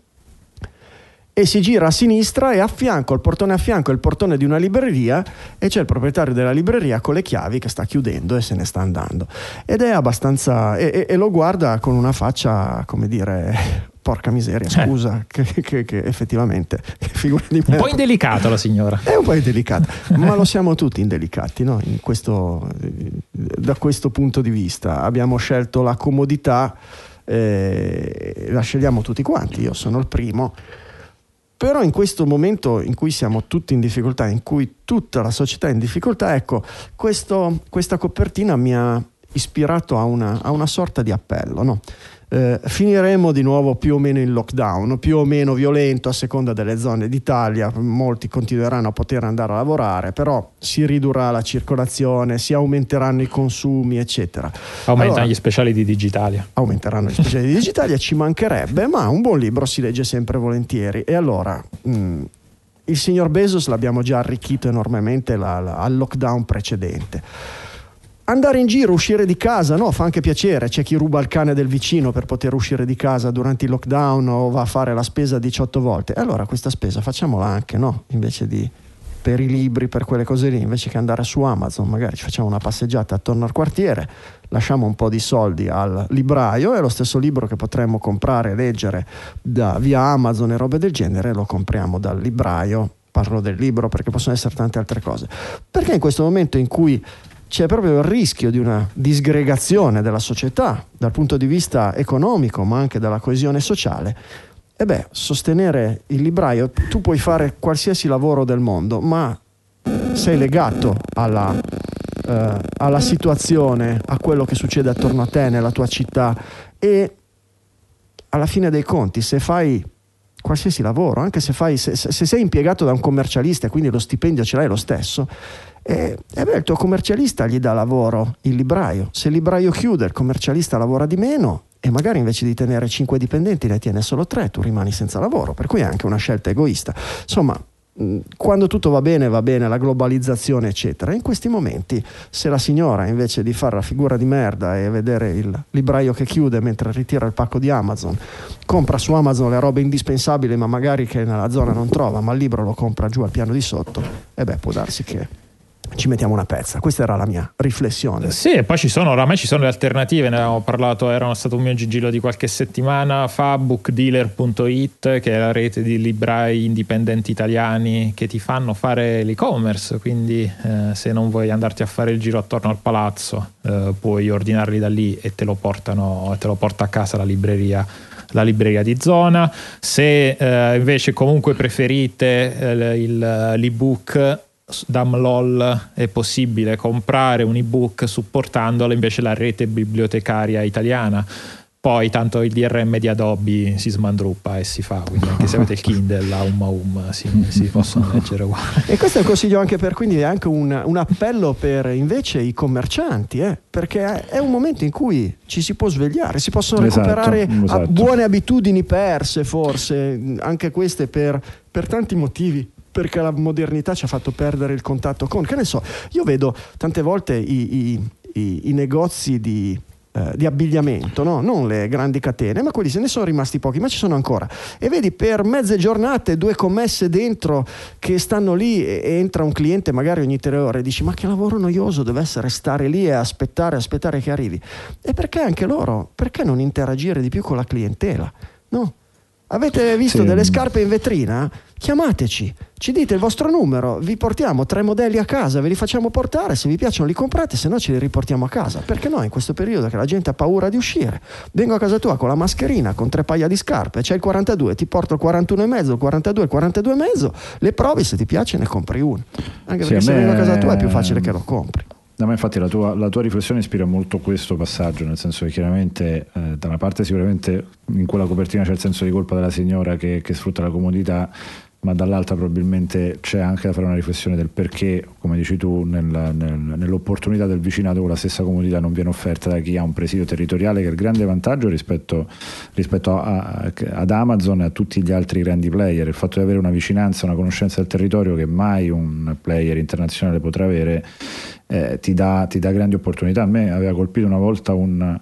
e si gira a sinistra e a fianco, al portone a fianco, è il portone di una libreria e c'è il proprietario della libreria con le chiavi che sta chiudendo e se ne sta andando, ed è abbastanza e, e, e lo guarda con una faccia, come dire, porca miseria, scusa, eh. che, che, che effettivamente che figura di me. Un po' indelicata la signora. È un po' indelicata, ma lo siamo tutti indelicati, no? In questo, da questo punto di vista abbiamo scelto la comodità, eh, la scegliamo tutti quanti, io sono il primo. Però in questo momento in cui siamo tutti in difficoltà, in cui tutta la società è in difficoltà, ecco, questo, questa copertina mi ha ispirato a una, a una sorta di appello, no? Eh, finiremo di nuovo più o meno in lockdown, più o meno violento a seconda delle zone d'Italia, molti continueranno a poter andare a lavorare, però si ridurrà la circolazione, si aumenteranno i consumi, eccetera. Aumentano allora, gli speciali di Digitalia. Aumenteranno gli speciali di Digitalia, ci mancherebbe, ma un buon libro si legge sempre volentieri. E allora, mh, il signor Bezos l'abbiamo già arricchito enormemente la, la, al lockdown precedente. Andare in giro, uscire di casa, no, fa anche piacere. C'è chi ruba il cane del vicino per poter uscire di casa durante il lockdown o va a fare la spesa diciotto volte. E allora questa spesa facciamola anche, no? Invece di per i libri, per quelle cose lì, invece che andare su Amazon, magari ci facciamo una passeggiata attorno al quartiere, lasciamo un po' di soldi al libraio e lo stesso libro che potremmo comprare e leggere da, via Amazon e robe del genere lo compriamo dal libraio. Parlo del libro perché possono essere tante altre cose. Perché in questo momento in cui c'è proprio il rischio di una disgregazione della società dal punto di vista economico ma anche dalla coesione sociale, e beh, sostenere il libraio, tu puoi fare qualsiasi lavoro del mondo, ma sei legato alla, eh, alla situazione, a quello che succede attorno a te nella tua città, e alla fine dei conti, se fai qualsiasi lavoro, anche se, fai, se, se sei impiegato da un commercialista e quindi lo stipendio ce l'hai lo stesso, e, e beh, il tuo commercialista gli dà lavoro il libraio. Se il libraio chiude, il commercialista lavora di meno e magari invece di tenere cinque dipendenti ne tiene solo tre, tu rimani senza lavoro, per cui è anche una scelta egoista. Insomma, quando tutto va bene, va bene, la globalizzazione eccetera. In questi momenti, se la signora invece di fare la figura di merda e vedere il libraio che chiude mentre ritira il pacco di Amazon, compra su Amazon le robe indispensabili ma magari che nella zona non trova, ma il libro lo compra giù al piano di sotto, e beh, può darsi che ci mettiamo una pezza. Questa era la mia riflessione. Sì, e poi ci sono, oramai ci sono le alternative, ne avevamo parlato, era stato un mio gigilo di qualche settimana fa, bookdealer punto it, che è la rete di librai indipendenti italiani che ti fanno fare l'e-commerce, quindi eh, se non vuoi andarti a fare il giro attorno al palazzo eh, puoi ordinarli da lì e te lo portano, te lo porta a casa la libreria la libreria di zona. Se eh, invece comunque preferite eh, il, l'ebook, da Mlol è possibile comprare un ebook supportandolo invece la rete bibliotecaria italiana. Poi tanto il D R M di Adobe si smandruppa e si fa, quindi anche se avete il Kindle a um a um si, si possono leggere uguali. E questo è un consiglio anche per, quindi è anche un, un appello per invece i commercianti, eh? Perché è un momento in cui ci si può svegliare, si possono esatto, recuperare esatto. buone abitudini perse, forse anche queste per, per tanti motivi, perché la modernità ci ha fatto perdere il contatto con, che ne so, io vedo tante volte i, i, i, i negozi di, eh, di abbigliamento, no? Non le grandi catene, ma quelli se ne sono rimasti pochi, ma ci sono ancora, e vedi per mezze giornate due commesse dentro che stanno lì e, e entra un cliente magari ogni tre ore e dici ma che lavoro noioso deve essere stare lì e aspettare, aspettare che arrivi. E perché anche loro, perché non interagire di più con la clientela, no? Avete visto sì. delle scarpe in vetrina? Chiamateci, ci dite il vostro numero, vi portiamo tre modelli a casa, ve li facciamo portare, se vi piacciono li comprate, se no ce li riportiamo a casa. Perché no, in questo periodo che la gente ha paura di uscire, vengo a casa tua con la mascherina, con tre paia di scarpe, c'è il quarantadue, ti porto il quarantuno e mezzo, il quarantadue, il quarantadue e mezzo, le provi, se ti piace ne compri uno. Anche sì, perché se me... vengo a casa tua è più facile che lo compri. Da me infatti la tua, la tua riflessione ispira molto questo passaggio, nel senso che chiaramente eh, da una parte sicuramente in quella copertina c'è il senso di colpa della signora che, che sfrutta la comodità, ma dall'altra probabilmente c'è anche da fare una riflessione del perché, come dici tu, nel, nel, nell'opportunità del vicinato con la stessa comodità non viene offerta da chi ha un presidio territoriale, che è il grande vantaggio rispetto, rispetto a, a, ad Amazon e a tutti gli altri grandi player. Il fatto di avere una vicinanza, una conoscenza del territorio che mai un player internazionale potrà avere, eh, ti dà, ti dà grandi opportunità. A me aveva colpito una volta un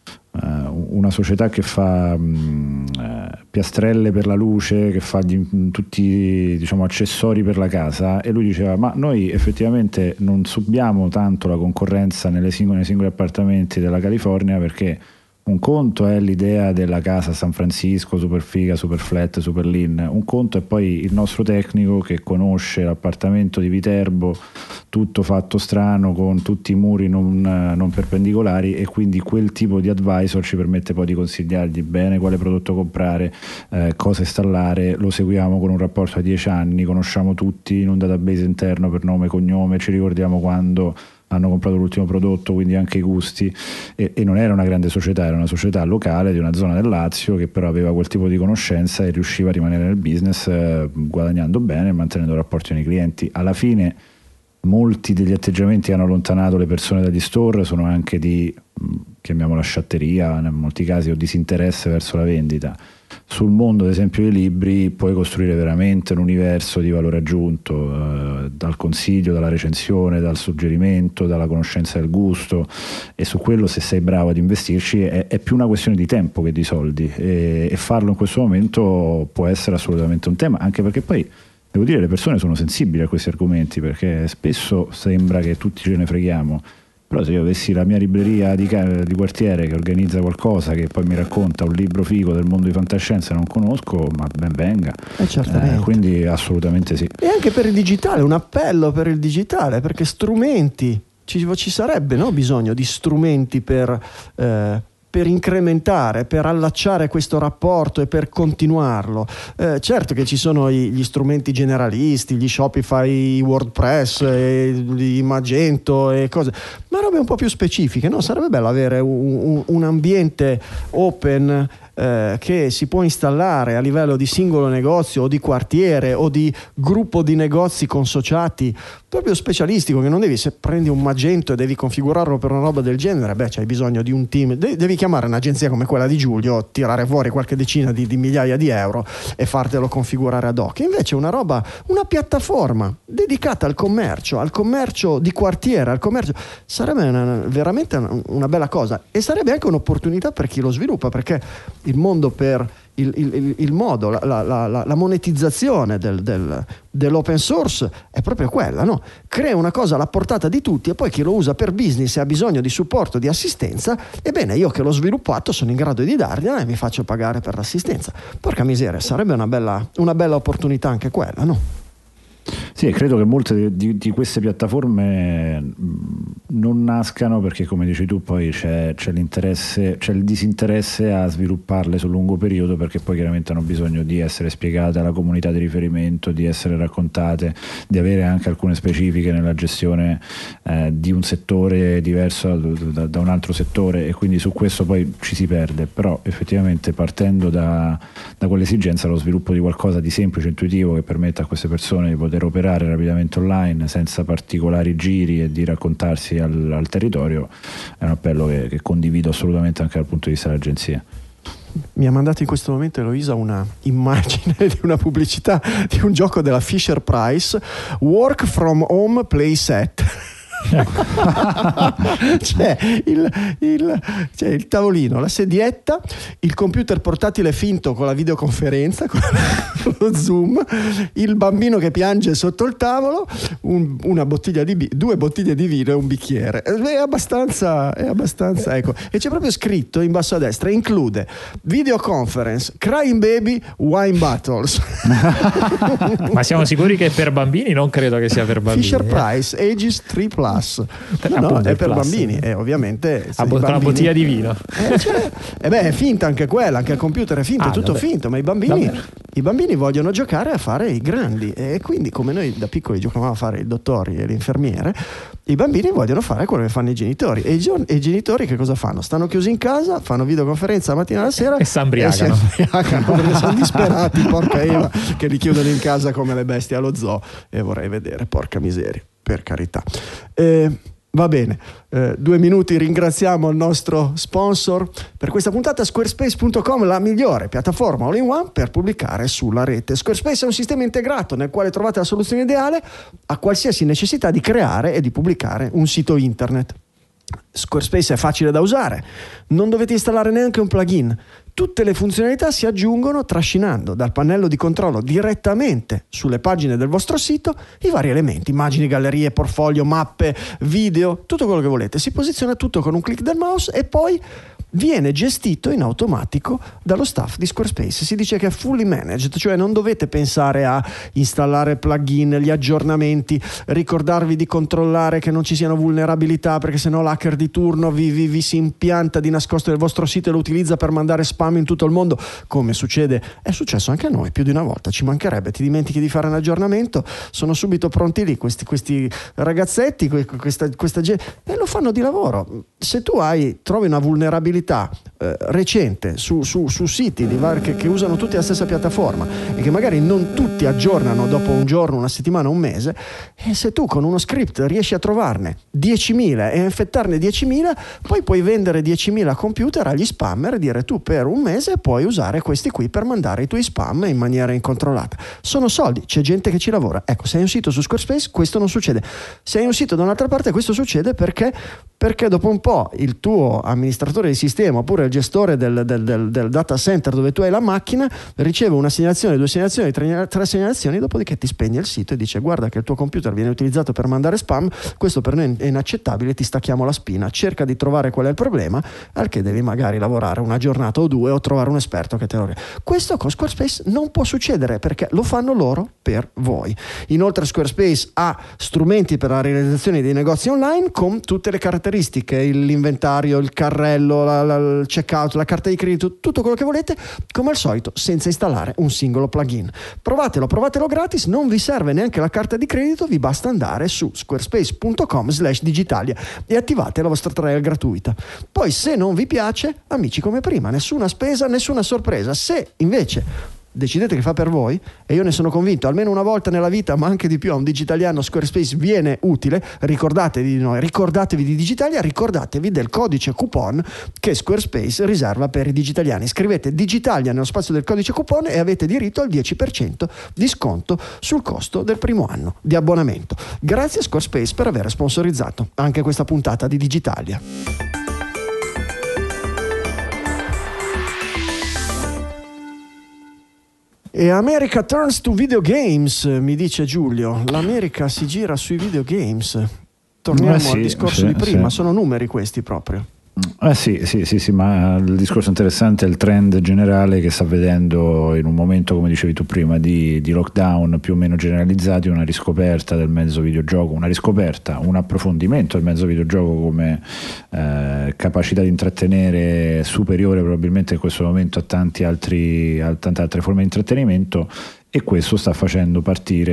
Uh, una società che fa um, uh, piastrelle per la luce, che fa gli, tutti diciamo accessori per la casa, e lui diceva ma noi effettivamente non subiamo tanto la concorrenza nelle singole, nei singoli appartamenti della California, perché un conto è l'idea della casa a San Francisco super figa, super flat, super lean, un conto è poi il nostro tecnico che conosce l'appartamento di Viterbo tutto fatto strano con tutti i muri non, non perpendicolari, e quindi quel tipo di advisor ci permette poi di consigliargli bene quale prodotto comprare, eh, cosa installare, lo seguiamo con un rapporto a dieci anni, conosciamo tutti in un database interno per nome e cognome, ci ricordiamo quando hanno comprato l'ultimo prodotto, quindi anche i gusti, e, e non era una grande società, era una società locale di una zona del Lazio che però aveva quel tipo di conoscenza e riusciva a rimanere nel business eh, guadagnando bene e mantenendo rapporti con i clienti. Alla fine molti degli atteggiamenti che hanno allontanato le persone dagli store sono anche di, chiamiamola sciatteria in molti casi, o disinteresse verso la vendita. sul mondo ad esempio dei libri puoi costruire veramente un universo di valore aggiunto, eh, dal consiglio, dalla recensione, dal suggerimento, dalla conoscenza del gusto, e su quello, se sei bravo ad investirci, è, è più una questione di tempo che di soldi, e, e farlo in questo momento può essere assolutamente un tema, anche perché poi devo dire le persone sono sensibili a questi argomenti, perché spesso sembra che tutti ce ne freghiamo. Però se io avessi la mia libreria di, di quartiere che organizza qualcosa, che poi mi racconta un libro figo del mondo di fantascienza e non conosco, ma ben venga. Eh, certamente. Eh, quindi assolutamente sì. E anche per il digitale, un appello per il digitale, perché strumenti, ci, ci sarebbe, no, bisogno di strumenti per... Eh, per incrementare, per allacciare questo rapporto e per continuarlo. Eh, certo che ci sono i, gli strumenti generalisti, gli Shopify, i WordPress, e i Magento e cose, ma robe un po' più specifiche, no? Sarebbe bello avere un, un, un ambiente open eh, che si può installare a livello di singolo negozio o di quartiere o di gruppo di negozi consociati, proprio specialistico, che non devi, se prendi un Magento e devi configurarlo per una roba del genere, beh, c'hai bisogno di un team, devi, devi chiamare un'agenzia come quella di Giulio, tirare fuori qualche decina di, di migliaia di euro e fartelo configurare ad hoc. Invece una roba, una piattaforma dedicata al commercio, al commercio di quartiere, al commercio, sarebbe una, veramente una, una bella cosa, e sarebbe anche un'opportunità per chi lo sviluppa, perché il mondo per Il, il, il modo, la, la, la, la monetizzazione del, del, dell'open source è proprio quella, no? Crea una cosa alla portata di tutti, e poi chi lo usa per business e ha bisogno di supporto, di assistenza, ebbene io che l'ho sviluppato sono in grado di dargliela e mi faccio pagare per l'assistenza. Porca miseria, sarebbe una bella, una bella opportunità anche quella, no? Sì, credo che molte di, di queste piattaforme non nascano perché, come dici tu, poi c'è, c'è l'interesse, c'è il disinteresse a svilupparle sul lungo periodo, perché poi chiaramente hanno bisogno di essere spiegate alla comunità di riferimento, di essere raccontate, di avere anche alcune specifiche nella gestione eh, di un settore diverso da, da un altro settore, e quindi su questo poi ci si perde. Però effettivamente, partendo da, da quell'esigenza, lo sviluppo di qualcosa di semplice, intuitivo, che permetta a queste persone di poter operare rapidamente online senza particolari giri e di raccontarsi al, al territorio, è un appello che, che condivido assolutamente anche dal punto di vista dell'agenzia. Mi ha mandato in questo momento Eloisa una immagine di una pubblicità di un gioco della Fisher Price, Work from Home Playset. c'è, il, il, c'è il tavolino, la sedietta, il computer portatile finto con la videoconferenza, con lo Zoom, il bambino che piange sotto il tavolo, un, una bottiglia di due bottiglie di vino e un bicchiere. È abbastanza, è abbastanza, ecco. E c'è proprio scritto in basso a destra: include videoconference, crying baby, wine battles. Ma siamo sicuri che è per bambini? Non credo che sia per bambini. Fisher eh. Price, ages tre plus. No, no, è per plus. bambini, e ovviamente a bambini, una bottiglia di vino. Eh, cioè, eh beh, è finta anche quella, anche il computer è finto, ah, è tutto vabbè. finto, ma i bambini, i bambini vogliono giocare a fare i grandi, e quindi, come noi da piccoli giocavamo a fare i dottori e l'infermiere, i bambini vogliono fare quello che fanno i genitori, e i, gio- e i genitori che cosa fanno? Stanno chiusi in casa, fanno videoconferenza la mattina e la sera e s'ambriagano, perché sono disperati, porca Eva, che li chiudono in casa come le bestie allo zoo, e vorrei vedere, porca miseria, per carità. Eh, va bene, eh, due minuti, ringraziamo il nostro sponsor per questa puntata, squarespace punto com, la migliore piattaforma all in one per pubblicare sulla rete. Squarespace è un sistema integrato nel quale trovate la soluzione ideale a qualsiasi necessità di creare e di pubblicare un sito internet. Squarespace è facile da usare, non dovete installare neanche un plugin. Tutte le funzionalità si aggiungono trascinando dal pannello di controllo direttamente sulle pagine del vostro sito i vari elementi: immagini, gallerie, portfolio, mappe, video, tutto quello che volete. Si posiziona tutto con un click del mouse e poi viene gestito in automatico dallo staff di Squarespace. Si dice che è fully managed, cioè non dovete pensare a installare plugin, gli aggiornamenti, ricordarvi di controllare che non ci siano vulnerabilità, perché sennò l'hacker di turno vi, vi, vi si impianta di nascosto nel vostro sito e lo utilizza per mandare spam in tutto il mondo, come succede, è successo anche a noi più di una volta. Ci mancherebbe, ti dimentichi di fare un aggiornamento, sono subito pronti lì questi, questi ragazzetti, questa, questa gente, e lo fanno di lavoro. Se tu hai trovi una vulnerabilità un'attività eh, recente su, su, su siti di var- che, che usano tutti la stessa piattaforma e che magari non tutti aggiornano dopo un giorno, una settimana, un mese, e se tu con uno script riesci a trovarne diecimila e a infettarne diecimila, poi puoi vendere diecimila computer agli spammer e dire: tu per un mese puoi usare questi qui per mandare i tuoi spam in maniera incontrollata. Sono soldi, c'è gente che ci lavora. Ecco, se hai un sito su Squarespace questo non succede. Se hai un sito da un'altra parte questo succede perché perché dopo un po' il tuo amministratore di sistema oppure il gestore del, del, del, del data center dove tu hai la macchina riceve una segnalazione, due segnalazioni, tre, tre segnalazioni, dopodiché ti spegne il sito e dice: guarda che il tuo computer viene utilizzato per mandare spam, questo per noi è inaccettabile, ti stacchiamo la spina, cerca di trovare qual è il problema, al che devi magari lavorare una giornata o due o trovare un esperto che te lo... Questo con Squarespace non può succedere perché lo fanno loro per voi. Inoltre Squarespace ha strumenti per la realizzazione dei negozi online con tutte le caratteristiche, l'inventario, il carrello, la, la, il checkout, la carta di credito, tutto quello che volete, come al solito, senza installare un singolo plugin. Provatelo, provatelo gratis, non vi serve neanche la carta di credito, vi basta andare su squarespace punto com slash digitalia e attivate la vostra trial gratuita. Poi se non vi piace, amici come prima, nessuna spesa, nessuna sorpresa. Se invece decidete che fa per voi, e io ne sono convinto, almeno una volta nella vita, ma anche di più, a un digitaliano Squarespace viene utile, ricordatevi di noi, ricordatevi di Digitalia, ricordatevi del codice coupon che Squarespace riserva per i digitaliani. Scrivete Digitalia nello spazio del codice coupon e avete diritto al dieci per cento di sconto sul costo del primo anno di abbonamento. Grazie a Squarespace per aver sponsorizzato anche questa puntata di Digitalia. E America turns to video games, mi dice Giulio. L'America si gira sui videogames. Torniamo eh sì, al discorso sì, di prima, sì. Sono numeri questi proprio. Eh sì, sì, sì, sì, ma il discorso interessante è il trend generale che sta vedendo in un momento, come dicevi tu prima, di, di lockdown più o meno generalizzati, una riscoperta del mezzo videogioco, una riscoperta, un approfondimento del mezzo videogioco come eh, capacità di intrattenere superiore probabilmente in questo momento a, tanti altri, a tante altre forme di intrattenimento. E questo sta facendo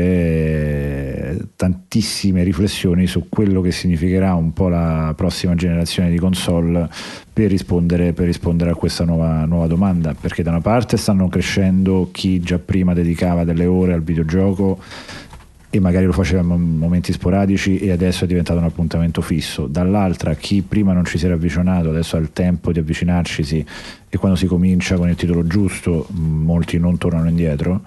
partire tantissime riflessioni su quello che significherà un po' la prossima generazione di console per rispondere, per rispondere a questa nuova, nuova domanda, perché da una parte stanno crescendo chi già prima dedicava delle ore al videogioco e magari lo faceva in momenti sporadici e adesso è diventato un appuntamento fisso, dall'altra chi prima non ci si era avvicinato adesso ha il tempo di avvicinarcisi e quando si comincia con il titolo giusto molti non tornano indietro.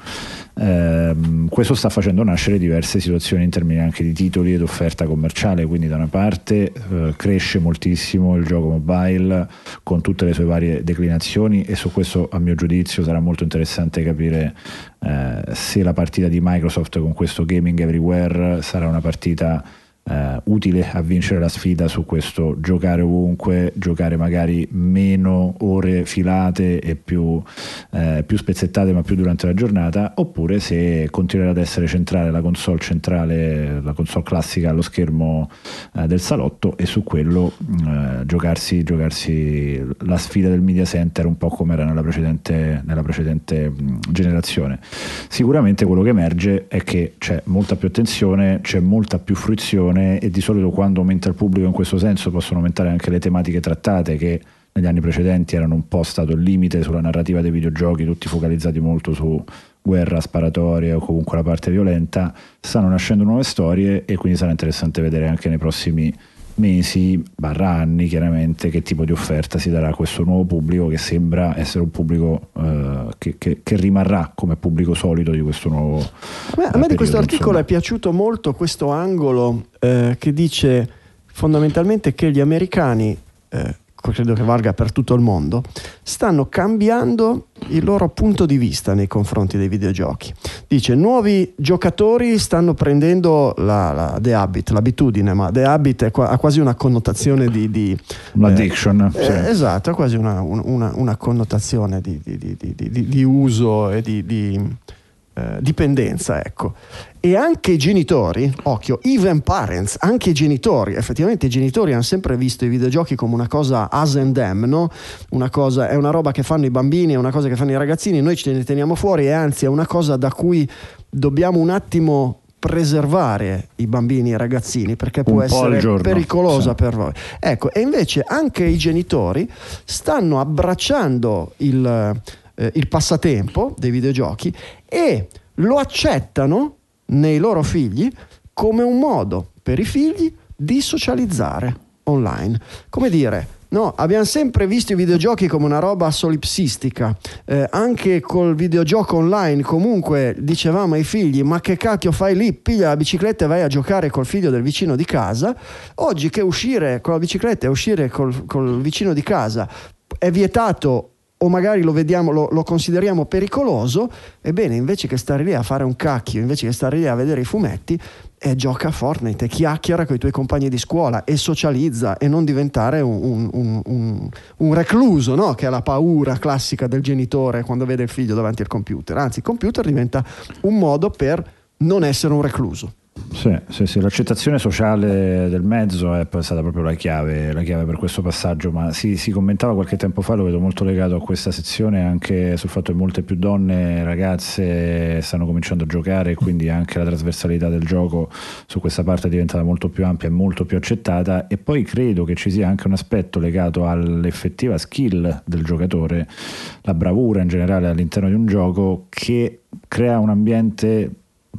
Ehm, questo sta facendo nascere diverse situazioni in termini anche di titoli ed offerta commerciale, quindi da una parte eh, cresce moltissimo il gioco mobile con tutte le sue varie declinazioni e su questo a mio giudizio sarà molto interessante capire eh, se la partita di Microsoft con questo Gaming Everywhere sarà una partita Uh, utile a vincere la sfida su questo giocare ovunque, giocare magari meno ore filate e più, uh, più spezzettate ma più durante la giornata, oppure se continuerà ad essere centrale la console centrale, la console classica allo schermo uh, del salotto e su quello uh, giocarsi, giocarsi la sfida del media center un po' come era nella precedente, nella precedente mh, generazione. Sicuramente quello che emerge è che c'è molta più attenzione, c'è molta più fruizione e di solito quando aumenta il pubblico in questo senso possono aumentare anche le tematiche trattate che negli anni precedenti erano un po' stato il limite sulla narrativa dei videogiochi, tutti focalizzati molto su guerra, sparatorie o comunque la parte violenta. Stanno nascendo nuove storie e quindi sarà interessante vedere anche nei prossimi mesi, barra anni chiaramente, che tipo di offerta si darà a questo nuovo pubblico che sembra essere un pubblico eh, che, che, che rimarrà come pubblico solido di questo nuovo a me, a me di questo articolo insomma. È piaciuto molto questo angolo eh, che dice fondamentalmente che gli americani eh, credo che valga per tutto il mondo, stanno cambiando il loro punto di vista nei confronti dei videogiochi. Dice, nuovi giocatori stanno prendendo la, la The Habit, l'abitudine, ma The Habit è qua, ha quasi una connotazione di... di un'addiction. Eh, sì. eh, esatto, ha quasi una, una, una connotazione di, di, di, di, di, di uso e di... di eh, dipendenza, ecco. E anche i genitori, occhio, even parents, anche i genitori, effettivamente i genitori hanno sempre visto i videogiochi come una cosa as and them, no? Una cosa, è una roba che fanno i bambini, è una cosa che fanno i ragazzini, noi ce ne teniamo fuori e anzi è una cosa da cui dobbiamo un attimo preservare i bambini e i ragazzini, perché può Un po' al essere giorno, pericolosa sì. per voi. Ecco, e invece anche i genitori stanno abbracciando il, eh, il passatempo dei videogiochi e lo accettano nei loro figli come un modo per i figli di socializzare online. Come dire, no, abbiamo sempre visto i videogiochi come una roba solipsistica, eh, anche col videogioco online comunque dicevamo ai figli: ma che cacchio fai lì, piglia la bicicletta e vai a giocare col figlio del vicino di casa. Oggi che uscire con la bicicletta e uscire col, col vicino di casa è vietato, o magari lo vediamo, lo, lo consideriamo pericoloso, ebbene invece che stare lì a fare un cacchio, invece che stare lì a vedere i fumetti, e gioca a Fortnite e chiacchiera con i tuoi compagni di scuola e socializza, e non diventare un, un, un, un recluso, no? Che è la paura classica del genitore quando vede il figlio davanti al computer. Anzi, il computer diventa un modo per non essere un recluso. Sì, sì, sì, l'accettazione sociale del mezzo è stata proprio la chiave, la chiave per questo passaggio, ma si, si commentava qualche tempo fa, lo vedo molto legato a questa sezione, anche sul fatto che molte più donne, ragazze stanno cominciando a giocare, e quindi anche la trasversalità del gioco su questa parte è diventata molto più ampia e molto più accettata. E poi credo che ci sia anche un aspetto legato all'effettiva skill del giocatore, la bravura in generale all'interno di un gioco, che crea un ambiente,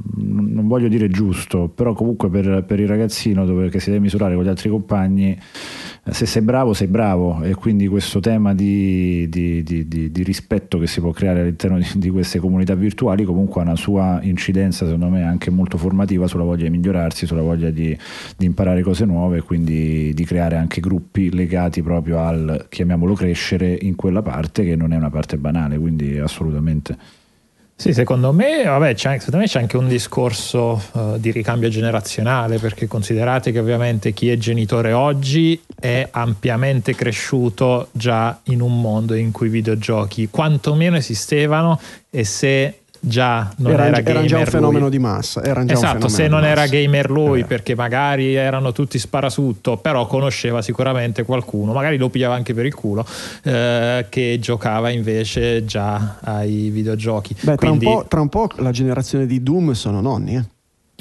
non voglio dire giusto, però comunque per, per il ragazzino, dove che si deve misurare con gli altri compagni, se sei bravo sei bravo, e quindi questo tema di, di, di, di, di rispetto che si può creare all'interno di, di queste comunità virtuali comunque ha una sua incidenza, secondo me anche molto formativa, sulla voglia di migliorarsi, sulla voglia di, di imparare cose nuove, e quindi di creare anche gruppi legati proprio al, chiamiamolo, crescere in quella parte, che non è una parte banale, quindi assolutamente. Sì, secondo me, vabbè, c'è, secondo me c'è anche un discorso uh, di ricambio generazionale, perché considerate che ovviamente chi è genitore oggi è ampiamente cresciuto già in un mondo in cui i videogiochi quantomeno esistevano, e se già non era, era gamer, era già un fenomeno lui. di massa, era già esatto, un se non era gamer lui, eh. perché magari erano tutti sparasutto, però conosceva sicuramente qualcuno, magari lo pigliava anche per il culo, eh, che giocava invece già ai videogiochi. Beh, Quindi, tra, un po', tra un po' la generazione di Doom sono nonni, eh?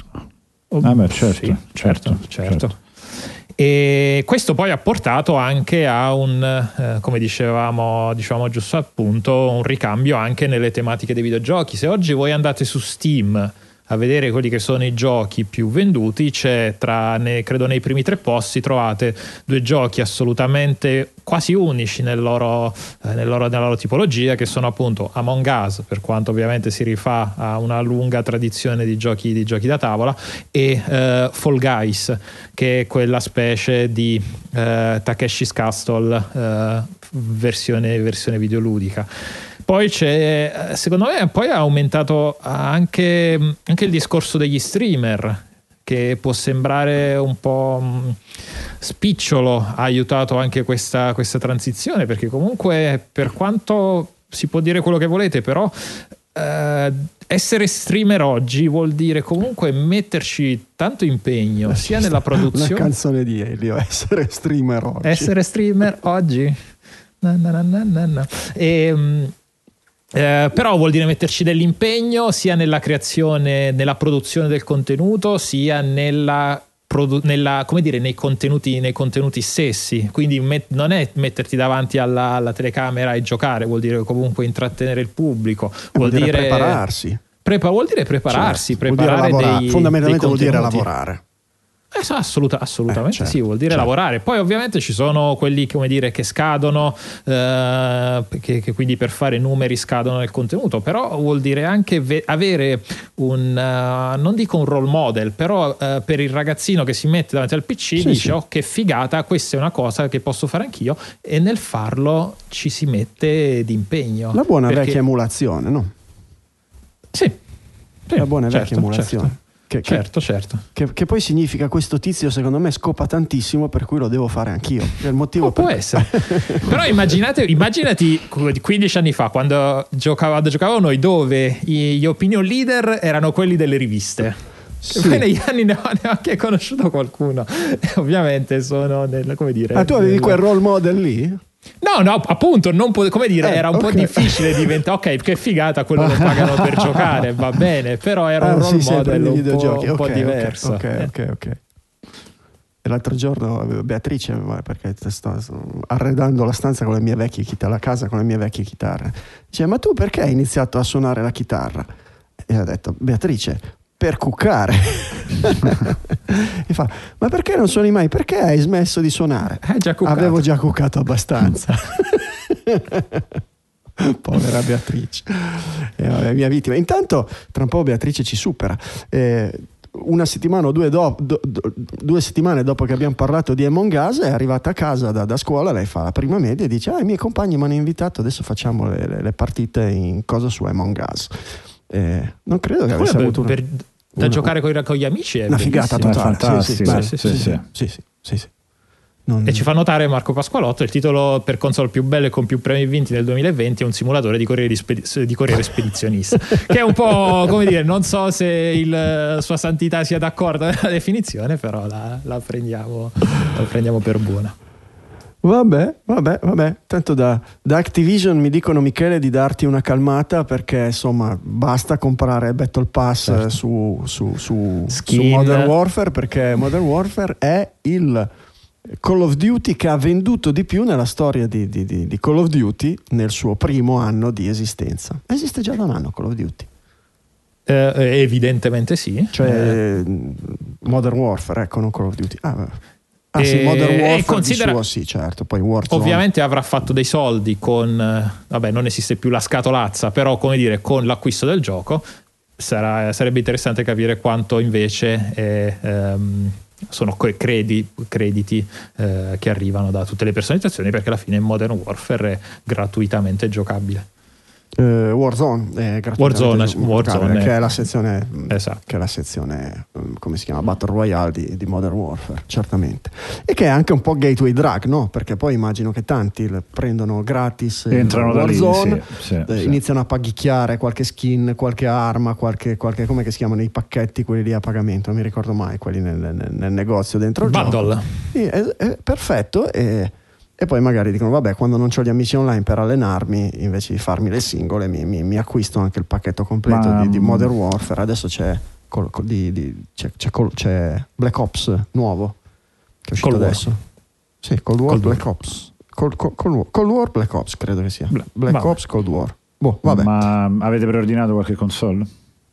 Ah, beh, certo, sì, certo, certo, certo. E questo poi ha portato anche a un, eh, come dicevamo, diciamo giusto appunto, un ricambio anche nelle tematiche dei videogiochi. Se oggi voi andate su Steam a vedere quelli che sono i giochi più venduti, c'è tra, ne, credo nei primi tre posti trovate due giochi assolutamente quasi unici nel loro, eh, nel loro, nella loro tipologia, che sono appunto Among Us, per quanto ovviamente si rifà a una lunga tradizione di giochi, di giochi da tavola, e eh, Fall Guys, che è quella specie di eh, Takeshi's Castle eh, versione, versione videoludica. Poi c'è, secondo me, poi ha aumentato anche, anche il discorso degli streamer, che può sembrare un po' spicciolo, ha aiutato anche questa, questa transizione, perché comunque, per quanto si può dire quello che volete, però eh, essere streamer oggi vuol dire comunque metterci tanto impegno sia nella produzione. Una canzone di Elio, essere streamer oggi. Essere streamer oggi. Na, na, na, na, na. E Eh, però vuol dire metterci dell'impegno sia nella creazione, nella produzione del contenuto, sia nella, produ- nella come dire, nei contenuti, nei contenuti stessi. Quindi met- non è metterti davanti alla, alla telecamera e giocare, vuol dire comunque intrattenere il pubblico, vuol, vuol dire, dire prepararsi. Prepa- vuol dire prepararsi, certo, preparare vuol dire dei, fondamentalmente dei vuol dire contenuti. lavorare. Eh, assoluta, assolutamente eh, certo, sì, vuol dire certo. lavorare. Poi ovviamente ci sono quelli, come dire, che scadono, eh, che, che quindi per fare numeri scadono nel contenuto, però vuol dire anche ve- avere un, uh, non dico un role model, però uh, per il ragazzino che si mette davanti al P C sì, dice sì. oh, che figata, questa è una cosa che posso fare anch'io, e nel farlo ci si mette d'impegno. La buona perché... vecchia emulazione, no? Sì, sì, la buona certo, vecchia emulazione. Certo. Che, certo, che, certo. Che, che poi significa questo tizio secondo me scopa tantissimo, per cui lo devo fare anch'io. È il motivo oh, per può essere. Però immaginate, immaginati quindici anni fa, quando giocavo, giocavo noi, dove gli opinion leader erano quelli delle riviste. Sì. Poi negli anni ne ho, ne ho anche conosciuto qualcuno. E ovviamente sono nel, come dire. Ah, tu avevi nel... quel role model lì? No, no, appunto, non po- come dire, eh, era un okay. po' difficile diventare. Ok, che figata, quello lo pagano per giocare, va bene, però era ah, un role sì, model un, videogiochi. po', un okay, po' diverso. Ok, eh. ok, ok. E l'altro giorno Beatrice, perché sto arredando la stanza con le mie vecchie chitarre, la casa con le mie vecchie chitarre, dice: ma tu perché hai iniziato a suonare la chitarra? E ho detto: Beatrice, per cuccare. E fa: ma perché non suoni mai? Perché hai smesso di suonare? Hai già cuccato. Avevo già cuccato abbastanza. Povera Beatrice, è la mia vittima. Intanto tra un po' Beatrice ci supera. Eh, una settimana o due, do, do, do, due settimane dopo che abbiamo parlato di Among Us è arrivata a casa da, da scuola, lei fa la prima media e dice: ah, i miei compagni mi hanno invitato, adesso facciamo le, le, le partite in cosa su Among Us. Eh, non credo che avesse per, avuto una, per, da una, giocare con, con gli amici è una figata totale. Fantastico. Sì, sì, sì, sì, sì, sì, sì, sì. Non... E ci fa notare Marco Pasqualotto: il titolo per console più bello e con più premi vinti nel duemilaventi è un simulatore di corriere, spedi- di corriere spedizionista. Che è un po', come dire, non so se il Sua Santità sia d'accordo nella definizione, però la, la, prendiamo, la prendiamo per buona. Vabbè, vabbè, vabbè. Tanto da, da Activision mi dicono, Michele, di darti una calmata, perché insomma basta comprare Battle Pass, certo, su, su, su, su Modern Warfare, perché Modern Warfare è il Call of Duty che ha venduto di più nella storia di, di, di, di Call of Duty nel suo primo anno di esistenza. Esiste già da un anno Call of Duty? Eh, evidentemente sì. Cioè eh. Modern Warfare, ecco, non Call of Duty. Ah, ah e, sì, Modern Warfare considera, di suo, sì, certo. Poi Warzone. Ovviamente avrà fatto dei soldi con, vabbè, non esiste più la scatolazza, però come dire, con l'acquisto del gioco sarà, sarebbe interessante capire quanto invece è, ehm, sono credi, crediti eh, che arrivano da tutte le personalizzazioni, perché alla fine Modern Warfare è gratuitamente giocabile. Uh, Warzone è Warzone, Warzone che è la sezione, esatto, che è la sezione, come si chiama, Battle Royale di, di Modern Warfare, certamente, e che è anche un po' gateway drug, no? Perché poi immagino che tanti prendono gratis, entrano Warzone, da lì, sì, sì, eh, sì. iniziano a paghicchiare qualche skin, qualche arma, qualche, qualche come che si chiamano i pacchetti, quelli lì a pagamento, non mi ricordo mai, quelli nel, nel, nel negozio dentro il Bundle. gioco. Sì, è, è perfetto. E E poi magari dicono: vabbè, quando non ho gli amici online per allenarmi, invece di farmi le singole, mi, mi, mi acquisto anche il pacchetto completo Ma, di, di Modern Warfare. Adesso c'è, col, col, di, di, c'è, c'è, col, c'è Black Ops nuovo, che è uscito Cold adesso. War. Sì, Cold War, Cold Black War. Ops. Cold, Cold, Cold, Cold War, Black Ops, credo che sia. Bla, Black vabbè. Ops, Cold War. Boh, vabbè. Ma avete preordinato qualche console?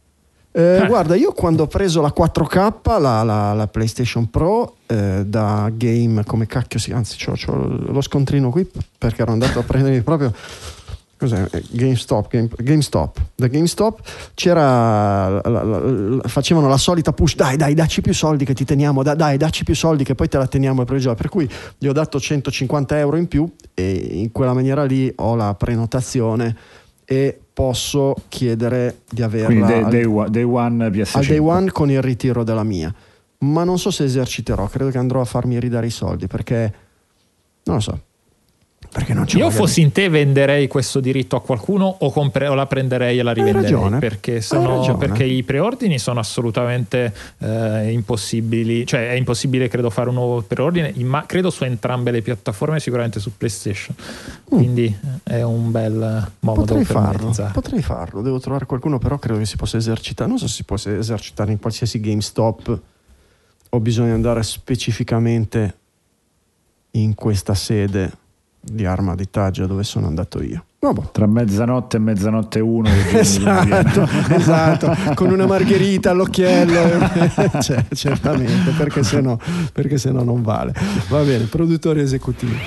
Eh, guarda, io quando ho preso la quattro K, la, la, la PlayStation Pro, eh, da Game, come cacchio si, anzi c'ho, c'ho lo scontrino qui perché ero andato a prendermi proprio, cos'è? GameStop, Game, GameStop. Da GameStop c'era, la, la, la, facevano la solita push: dai, dai, dacci più soldi che ti teniamo, dai, dai, dacci più soldi che poi te la teniamo per il gioco. Per cui gli ho dato centocinquanta euro in più e in quella maniera lì ho la prenotazione e posso chiedere di averla. Quindi day, al, day, one, day one P S cinque. al day one con il ritiro della mia, ma non so se eserciterò, credo che andrò a farmi ridare i soldi, perché non lo so, perché non ci io voglio. fossi in te venderei questo diritto a qualcuno o, compre- o la prenderei e la rivenderei, ragione, perché, sono, perché i preordini sono assolutamente eh, impossibili, cioè è impossibile credo fare un nuovo preordine, ma credo su entrambe le piattaforme, sicuramente su PlayStation, mm. quindi è un bel modo potrei per farlo, monetizzare. potrei farlo, devo trovare qualcuno, però credo che si possa esercitare, non so se si può esercitare in qualsiasi GameStop o bisogna andare specificamente in questa sede di Arma di Taggia dove sono andato io. Vabbè. Tra mezzanotte e mezzanotte uno esatto, esatto, con una margherita all'occhiello. Cioè, certamente, perché se no, perché se no non vale. Va bene, produttori esecutivi.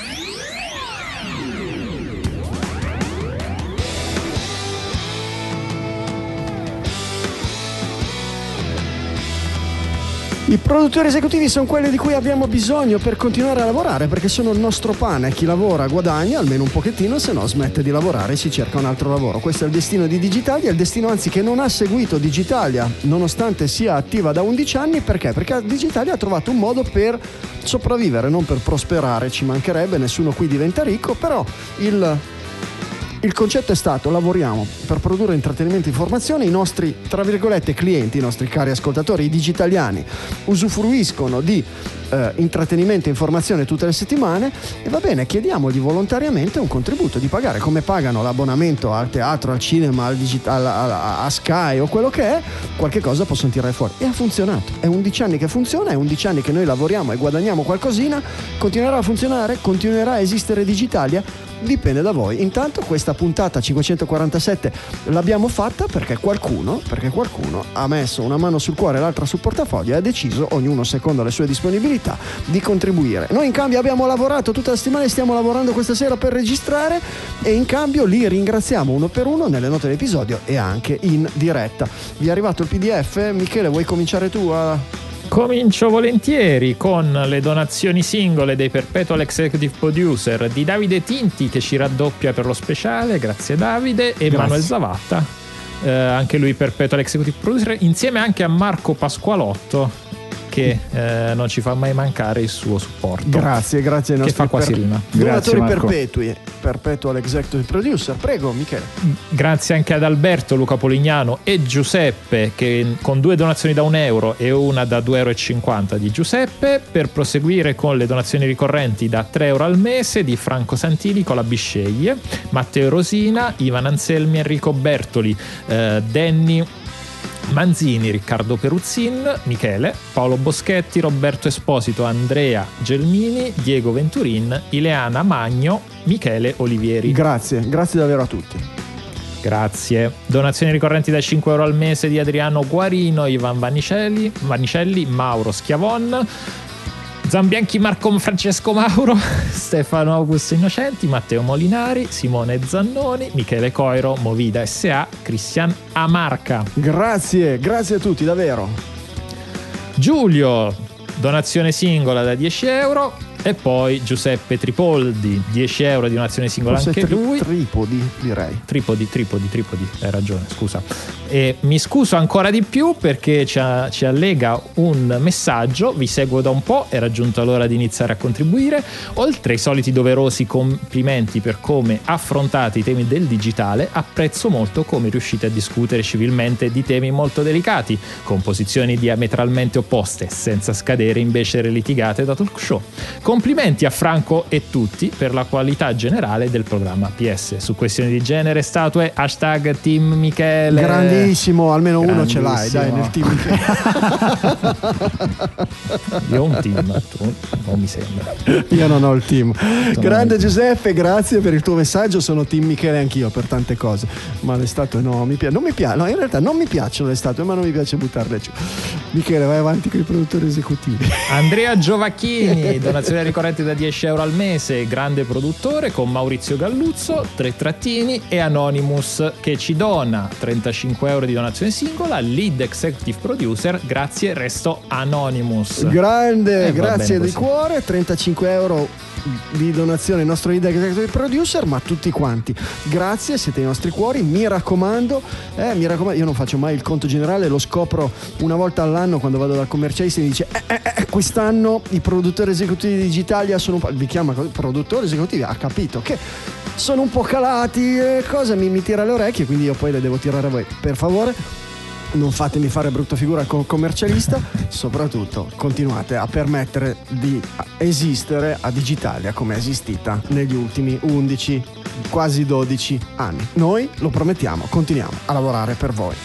I produttori esecutivi sono quelli di cui abbiamo bisogno per continuare a lavorare, perché sono il nostro pane. Chi lavora guadagna almeno un pochettino, se no smette di lavorare e si cerca un altro lavoro. Questo è il destino di Digitalia, è il destino anzi che non ha seguito Digitalia nonostante sia attiva da undici anni. Perché? Perché Digitalia ha trovato un modo per sopravvivere, non per prosperare, ci mancherebbe, nessuno qui diventa ricco, però il... Il concetto è stato: lavoriamo per produrre intrattenimento e informazione, i nostri, tra virgolette, clienti, i nostri cari ascoltatori, i digitaliani, usufruiscono di eh, intrattenimento e informazione tutte le settimane, e va bene, chiediamogli volontariamente un contributo di pagare come pagano l'abbonamento al teatro, al cinema, al digital, a, a Sky o quello che è. Qualche cosa possono tirare fuori, e ha funzionato. È undici anni che funziona, è undici anni che noi lavoriamo e guadagniamo qualcosina. Continuerà a funzionare? Continuerà a esistere Digitalia? Dipende da voi. Intanto questa puntata cinquecentoquarantasette l'abbiamo fatta perché qualcuno, perché qualcuno ha messo una mano sul cuore e l'altra sul portafoglio e ha deciso, ognuno secondo le sue disponibilità, di contribuire. Noi in cambio abbiamo lavorato tutta la settimana e stiamo lavorando questa sera per registrare, e in cambio li ringraziamo uno per uno nelle note dell'episodio e anche in diretta. Vi è arrivato il P D F? Michele, vuoi cominciare tu a... Comincio volentieri con le donazioni singole dei Perpetual Executive Producer di Davide Tinti, che ci raddoppia per lo speciale, grazie Davide, e Grazie. Manuel Zavatta, eh, anche lui Perpetual Executive Producer, insieme anche a Marco Pasqualotto, che eh, non ci fa mai mancare il suo supporto. Grazie, grazie ai Che nostri fa quasi per... rima. donatori Grazie, Marco. perpetui, Perpetual Executive Producer. Prego Michele. Grazie anche ad Alberto, Luca Polignano e Giuseppe, che con due donazioni da un euro e una da due euro e cinquanta di Giuseppe, per proseguire con le donazioni ricorrenti da tre euro al mese di Franco Santini, Nicola Bisceglie, Matteo Rosina, Ivan Anselmi, Enrico Bertoli, eh, Danny Manzini, Riccardo Peruzzin, Michele, Paolo Boschetti, Roberto Esposito, Andrea Gelmini, Diego Venturin, Ileana Magno, Michele Olivieri. Grazie, grazie davvero a tutti. Grazie. Donazioni ricorrenti da cinque euro al mese di Adriano Guarino, Ivan Vanicelli, Vanicelli, Mauro Schiavon, Zambianchi Marco Francesco Mauro, Stefano Augusto Innocenti, Matteo Molinari, Simone Zannoni, Michele Coiro, Movida S A, Cristian Amarca. Grazie, grazie a tutti, davvero. Giulio, donazione singola da dieci euro. E poi Giuseppe Tripoldi, dieci euro di donazione singola Forse anche tri- lui. Tripodi, direi. Tripodi, Tripodi, Tripodi, hai ragione, scusa. E mi scuso ancora di più perché ci, a, ci allega un messaggio: vi seguo da un po', è raggiunta l'ora di iniziare a contribuire. Oltre ai soliti doverosi complimenti per come affrontate i temi del digitale, apprezzo molto come riuscite a discutere civilmente di temi molto delicati, con posizioni diametralmente opposte, senza scadere invece le litigate da talk show. Complimenti a Franco e tutti per la qualità generale del programma. P S, su questioni di genere, statue, hashtag Team Michele. Grandissimo, almeno uno ce l'hai, dai, Grandissimo. nel team Michele. Io ho un team, tu non mi sembra. Io non ho il team. Tu Grande non- Giuseppe, grazie per il tuo messaggio. Sono team Michele anch'io per tante cose, ma le statue no, mi piace, non mi piace, no, in realtà non mi piacciono le statue, ma non mi piace buttarle giù. Michele, vai avanti con i produttori esecutivi. Andrea Giovacchini, donazione ricorrente da dieci euro al mese, grande produttore, con Maurizio Galluzzo, tre trattini, e Anonymous, che ci dona trentacinque euro di donazione singola, lead executive producer. Grazie, resto Anonymous. Grande, Eh, va grazie bene di così. cuore, trentacinque euro di donazione il nostro lead executive producer, ma tutti quanti grazie, siete i nostri cuori, mi raccomando, eh, mi raccomando, io non faccio mai il conto generale, lo scopro una volta all'anno quando vado dal commercialista e mi dice eh, eh, eh, quest'anno i produttori esecutivi di Digitalia sono un po', vi chiama così, produttori esecutivi, ha capito che sono un po' calati, eh, cosa mi, mi tira le orecchie, quindi io poi le devo tirare a voi, per favore. Non fatemi fare brutta figura col commercialista, soprattutto continuate a permettere di esistere a Digitalia come è esistita negli ultimi undici, quasi dodici anni. Noi lo promettiamo, continuiamo a lavorare per voi.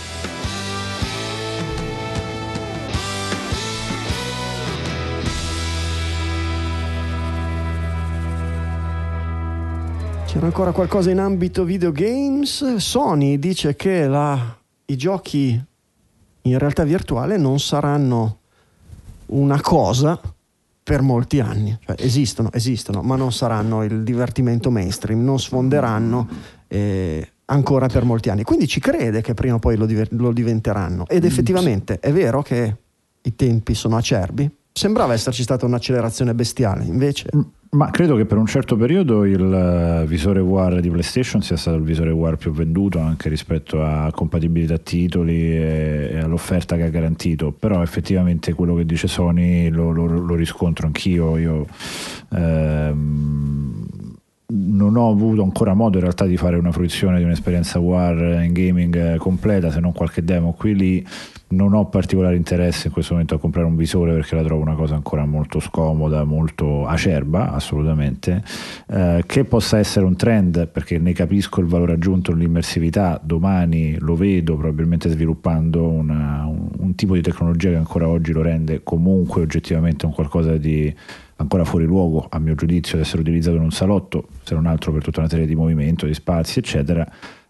C'era ancora qualcosa in ambito videogames? Sony dice che la, i giochi in realtà virtuale non saranno una cosa per molti anni, cioè esistono, esistono, ma non saranno il divertimento mainstream, non sfonderanno eh, ancora per molti anni. Quindi ci crede che prima o poi lo, diver- lo diventeranno, ed effettivamente è vero che i tempi sono acerbi. Sembrava esserci stata un'accelerazione bestiale, invece Ma credo che per un certo periodo il uh, visore V R di PlayStation sia stato il visore V R più venduto, anche rispetto a compatibilità titoli e, e all'offerta che ha garantito. Però effettivamente quello che dice Sony lo, lo, lo riscontro anch'io. Io ehm, non ho avuto ancora modo in realtà di fare una fruizione di un'esperienza V R in gaming completa, se non qualche demo qui lì. Non ho particolare interesse in questo momento a comprare un visore, perché la trovo una cosa ancora molto scomoda, molto acerba assolutamente. Eh, che possa essere un trend, perché ne capisco il valore aggiunto nell'immersività, domani lo vedo probabilmente sviluppando una, un, un tipo di tecnologia che ancora oggi lo rende comunque oggettivamente un qualcosa di ancora fuori luogo, a mio giudizio, ad essere utilizzato in un salotto, se non altro per tutta una serie di movimento, di spazi eccetera.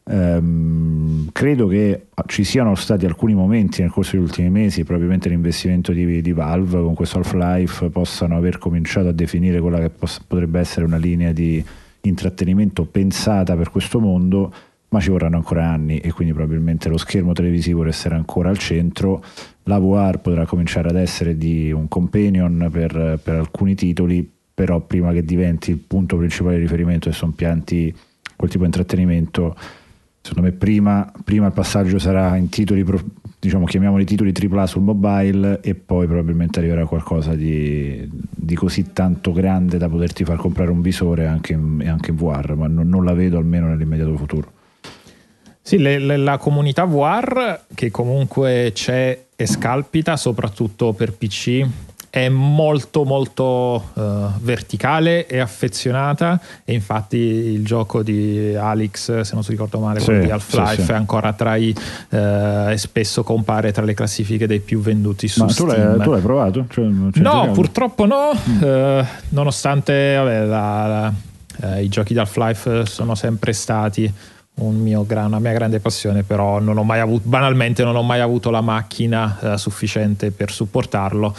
Um, credo che ci siano stati alcuni momenti nel corso degli ultimi mesi, probabilmente l'investimento di, di Valve con questo Half-Life, possano aver cominciato a definire quella che poss- potrebbe essere una linea di intrattenimento pensata per questo mondo, ma ci vorranno ancora anni e quindi probabilmente lo schermo televisivo resterà ancora al centro. La V R potrà cominciare ad essere di un companion per, per alcuni titoli, però prima che diventi il punto principale di riferimento e sono pianti quel tipo di intrattenimento, secondo me prima, prima il passaggio sarà in titoli, diciamo, chiamiamoli titoli tripla A sul mobile, e poi probabilmente arriverà qualcosa di, di così tanto grande da poterti far comprare un visore anche in, anche in V R, ma non, non la vedo almeno nell'immediato futuro. Sì, le, le, la comunità V R che comunque c'è e scalpita, soprattutto per P C, è molto molto uh, verticale e affezionata, e infatti il gioco di Alex, se non si ricordo male, sì, quello di Half-Life, sì, sì, è ancora tra i uh, e spesso compare tra le classifiche dei più venduti su Ma tu Steam. l'hai, tu l'hai provato? Cioè, no, giocato? Purtroppo no, mm. uh, nonostante vabbè, la, la, uh, i giochi di Half-Life sono sempre stati un mio gran, una mia grande passione, però non ho mai avuto, banalmente non ho mai avuto la macchina uh, sufficiente per supportarlo,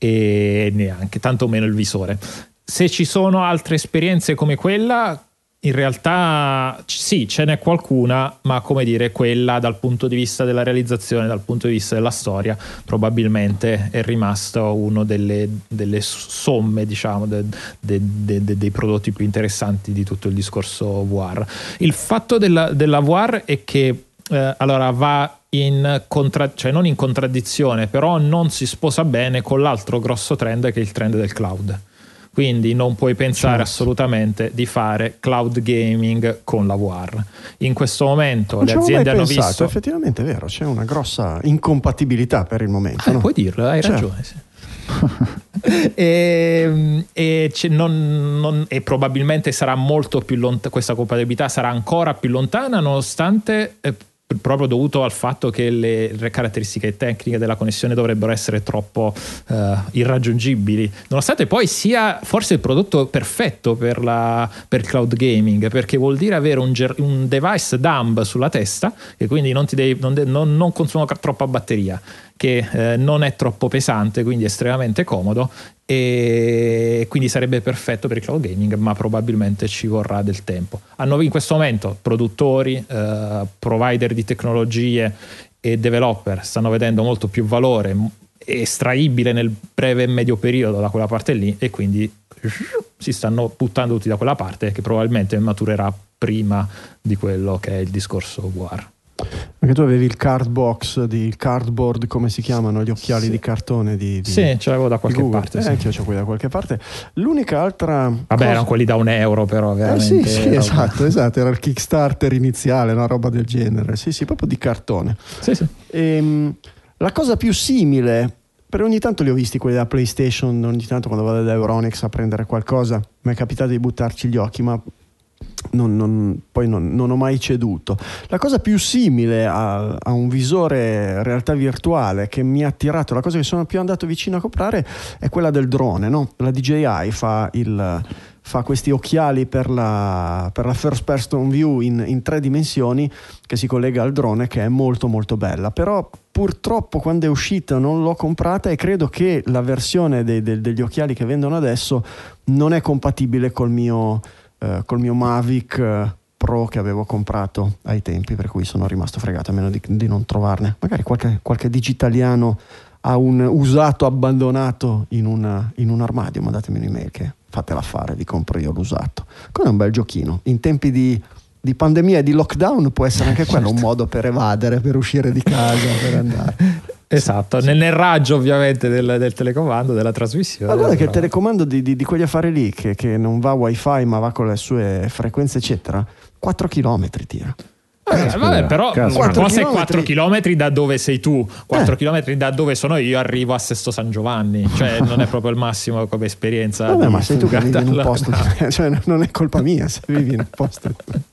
e neanche tantomeno il visore. Se ci sono altre esperienze come quella, in realtà sì, ce n'è qualcuna, ma come dire, quella dal punto di vista della realizzazione, dal punto di vista della storia, probabilmente è rimasto uno delle, delle somme, diciamo, de, de, de, de, dei prodotti più interessanti di tutto il discorso V R. Il fatto della, della V R è che eh, allora va in contra, cioè non in contraddizione, però non si sposa bene con l'altro grosso trend, che è il trend del cloud. Quindi non puoi pensare, certo, assolutamente di fare cloud gaming con la V R. In questo momento non le aziende hanno pensato, visto... Effettivamente è vero, c'è una grossa incompatibilità per il momento. Eh, no? Puoi dirlo, hai, certo, ragione. Sì. e, e, non, non, e probabilmente sarà molto più lontana, questa compatibilità sarà ancora più lontana, nonostante... Eh, proprio dovuto al fatto che le, le caratteristiche tecniche della connessione dovrebbero essere troppo uh, irraggiungibili, nonostante poi sia forse il prodotto perfetto per, la, per il cloud gaming, perché vuol dire avere un, un device dumb sulla testa, che quindi non, ti devi, non, de, non, non consuma troppa batteria, che eh, non è troppo pesante, quindi è estremamente comodo, e quindi sarebbe perfetto per il cloud gaming, ma probabilmente ci vorrà del tempo. Hanno in questo momento produttori, eh, provider di tecnologie e developer stanno vedendo molto più valore estraibile nel breve e medio periodo da quella parte lì, e quindi si stanno buttando tutti da quella parte, che probabilmente maturerà prima di quello che è il discorso V R. Anche tu avevi il card box, di, il cardboard, come si chiamano, gli occhiali, sì, di cartone di, di sì, ce l'avevo da qualche parte, eh, sì. Anche io ce l'ho qui da qualche parte. L'unica altra vabbè cosa... erano quelli da un euro, però veramente eh, sì, sì, esatto, esatto, era il Kickstarter iniziale, una roba del genere, sì sì, proprio di cartone. Sì, sì. E, la cosa più simile, per ogni tanto li ho visti quelli da PlayStation, ogni tanto quando vado da Euronics a prendere qualcosa mi è capitato di buttarci gli occhi, ma Non, non, poi non, non ho mai ceduto. La cosa più simile a, a un visore realtà virtuale che mi ha attirato, la cosa che sono più andato vicino a comprare, è quella del drone, no? La D J I fa, il, fa questi occhiali per la, per la first person view in, in tre dimensioni, che si collega al drone, che è molto molto bella, però purtroppo quando è uscita non l'ho comprata, e credo che la versione dei, dei, degli occhiali che vendono adesso non è compatibile col mio Uh, col mio Mavic uh, Pro che avevo comprato ai tempi, per cui sono rimasto fregato, a meno di, di non trovarne. Magari qualche, qualche digitaliano ha un usato abbandonato in, una, in un armadio, mandatemi un'email che fatela fare, vi compro io l'usato. Quello è un bel giochino. In tempi di, di pandemia e di lockdown può essere anche quello, certo, un modo per evadere, per uscire di casa, per andare. Esatto, sì. Nel, nel raggio ovviamente del, del telecomando, della trasmissione. Ma guarda che il telecomando di, di, di quegli affari lì, che, che non va wifi ma va con le sue frequenze eccetera, quattro chilometri tira. Eh, vabbè, però Caspita. una cosa chilometri. è quattro chilometri da dove sei tu, quattro Eh. chilometri da dove sono io arrivo a Sesto San Giovanni, cioè non è proprio il massimo come esperienza. Vabbè, di ma sei tu che fuga vivi in un dalla- posto, di- cioè non è colpa mia se vivi in un posto.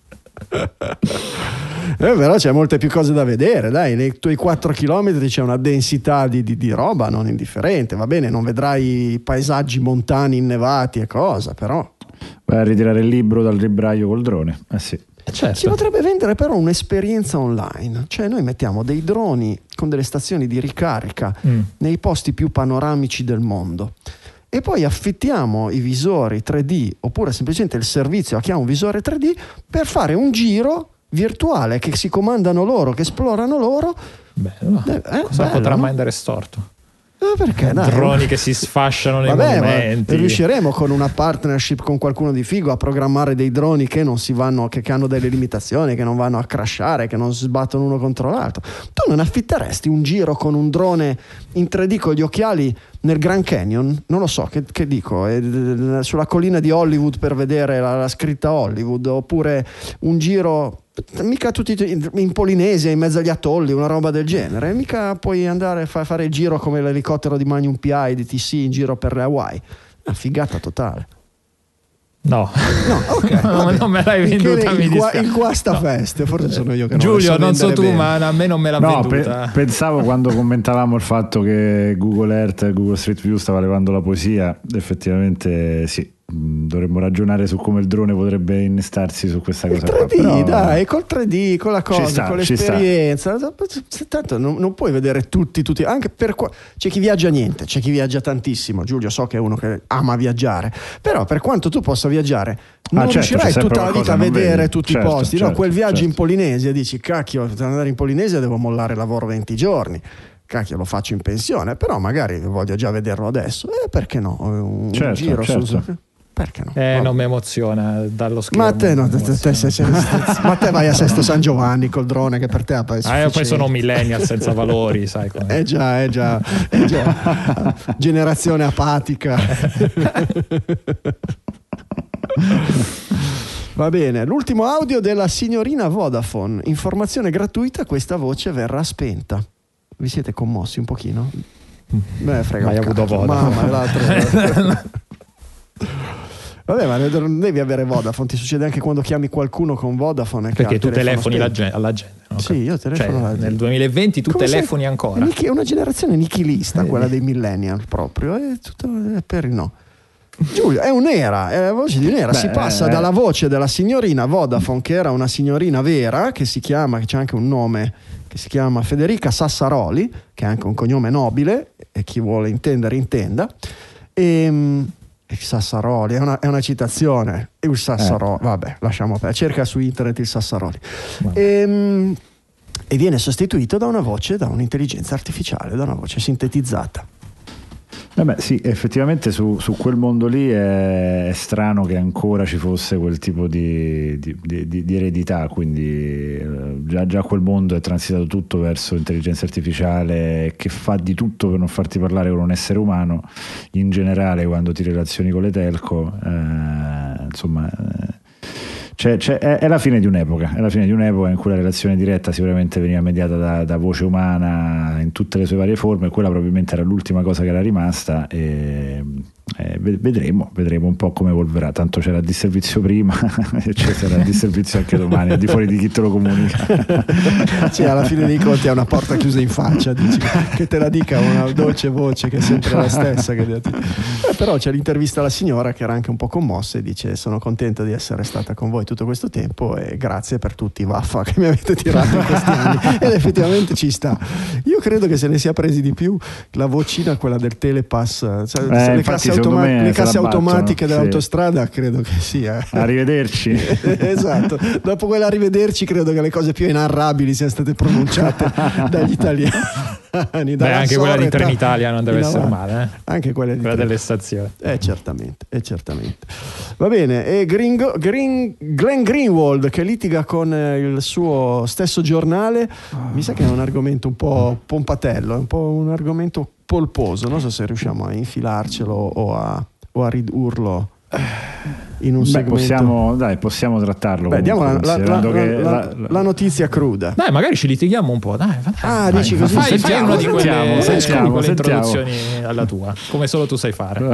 Eh, però c'è molte più cose da vedere, dai, nei tuoi quattro chilometri c'è una densità di, di, di roba non indifferente, va bene, non vedrai paesaggi montani innevati e cosa, però Vai a ritirare il libro dal libraio col drone. Eh sì. Eh, certo. si potrebbe vendere però un'esperienza online, cioè noi mettiamo dei droni con delle stazioni di ricarica Mm. nei posti più panoramici del mondo e poi affittiamo i visori tre D oppure semplicemente il servizio a chi ha un visore tre D per fare un giro virtuale che si comandano loro, che esplorano loro. Bello. Eh, eh, Cosa bello, potrà no? mai andare storto? Eh, perché dai? Droni che si sfasciano nei Vabbè, ma monumenti. riusciremo con una partnership con qualcuno di figo a programmare dei droni che non si vanno, che, che hanno delle limitazioni, che non vanno a crashare, che non si sbattono uno contro l'altro. Tu non affitteresti un giro con un drone in tre D con gli occhiali nel Grand Canyon? Non lo so, che, che dico, eh, sulla collina di Hollywood per vedere la, la scritta Hollywood, oppure un giro mica tutti in Polinesia in mezzo agli atolli, una roba del genere, mica puoi andare a fa- fare il giro come l'elicottero di Magnum P I di T C in giro per le Hawaii. Una figata totale. No, No, ok, no, vabbè. non me l'hai Michele, venduta. mi il, qua, dispiace. il Quasta No. Fest, forse sono io che non Giulio, lo so non so vendere tu, bene. ma a me non me l'ha No, pe- venduta. pensavo quando commentavamo il fatto che Google Earth e Google Street View stava levando la poesia, effettivamente sì, mh, dovremmo ragionare su come il drone potrebbe innestarsi su questa Il cosa tre D, qua. Però- dai, col tre D, con la cosa, sta, con ci sta. l'esperienza. Tanto non, non puoi vedere tutti, tutti. Anche per qua- c'è chi viaggia niente, c'è chi viaggia tantissimo. Giulio, so che è uno che ama viaggiare, però per quanto tu possa viaggiare, non Ah, certo, riuscirai c'è sempre tutta la vita a qualcosa, non vedere vedi. tutti Certo, i posti. No, certo, quel viaggio certo. in Polinesia dici, cacchio, per andare in Polinesia devo mollare il lavoro venti giorni. Cacchio, lo faccio in pensione, però magari voglio già vederlo adesso. E eh, perché no? Un Certo, giro certo. su. Perché no? Eh, Vabbè. non mi emoziona dallo schermo. Ma a te, no, non mi te, te, te, emoziona. se- se- ma te vai a Sesto San Giovanni col drone che per te è Ah, io poi sufficiente. sono millennial senza valori, sai come. Eh già, eh già, eh già. Generazione apatica. Va bene, l'ultimo audio della signorina Vodafone. Informazione gratuita, questa voce verrà spenta. Vi siete commossi un pochino? Beh, frega Mai un avuto cazzo. Vodafone. Mamma, l'altro. Vabbè, ma non devi avere Vodafone, ti succede anche quando chiami qualcuno con Vodafone che Perché ha il tu telefono telefoni la spento. gen- alla gente. No? Sì, io telefono Cioè, alla gente. nel duemilaventi tu Come telefoni sei- ancora. Nichi- È una generazione nichilista, Eh. quella dei millennial proprio. È tutto è per il no. Giulio, è un'era, è la voce di un'era. Beh, si passa eh. dalla voce della signorina Vodafone, che era una signorina vera, che si chiama, che c'è anche un nome, che si chiama Federica Sassaroli, che è anche un cognome nobile, e chi vuole intendere intenda. E, e Sassaroli, è una, è una citazione. E il Sassaroli, Eh. vabbè, lasciamo perdere. Cerca su internet il Sassaroli. Vabbè. E, e viene sostituito da una voce, da un'intelligenza artificiale, da una voce sintetizzata. Eh beh, sì, effettivamente su, su quel mondo lì è, è strano che ancora ci fosse quel tipo di, di, di, di eredità, quindi eh, già, già quel mondo è transitato tutto verso l'intelligenza artificiale che fa di tutto per non farti parlare con un essere umano. In generale, quando ti relazioni con le telco, eh, insomma... Eh, C'è, c'è, è, è la fine di un'epoca, è la fine di un'epoca in cui la relazione diretta sicuramente veniva mediata da, da voce umana in tutte le sue varie forme, quella probabilmente era l'ultima cosa che era rimasta e, e vedremo, vedremo un po' come evolverà, tanto c'era il disservizio prima e c'era il disservizio anche domani, al di fuori di chi te lo comunica. Sì, alla fine dei conti è una porta chiusa in faccia, dici, che te la dica una dolce voce che è sempre la stessa. Che eh, però c'è l'intervista alla signora che era anche un po' commossa e dice: sono contenta di essere stata con voi tutto questo tempo e grazie per tutti i vaffa che mi avete tirato in questi anni. Ed effettivamente ci sta. Io credo che se ne sia presi di più la vocina, quella del telepass, cioè, Eh, le infatti casse secondo automa- le casse automatiche sì. dell'autostrada credo che sia. Arrivederci. Esatto, dopo quell'arrivederci credo che le cose più inarrabili siano state pronunciate dagli italiani. Beh, anche quella di Trenitalia non deve essere male, eh? Anche quella, di quella delle stazioni. Eh, certamente, eh, certamente. Va bene, e Green, Green, Glenn Greenwald che litiga con il suo stesso giornale, mi sa che è un argomento un po' pompatello, è un po' un argomento polposo, non so se riusciamo a infilarcelo o a, o a ridurlo in un Beh, segmento. Possiamo, dai, possiamo trattarlo. Beh, diamo la, la, la, che la, la, la, la notizia cruda. Dai, magari ci litighiamo un po'. Dai, dai, ah, dai, dici così? Fai, sentiamo, fai una di quelle, sentiamo, sentiamo, quelle sentiamo. introduzioni alla tua, come solo tu sai fare.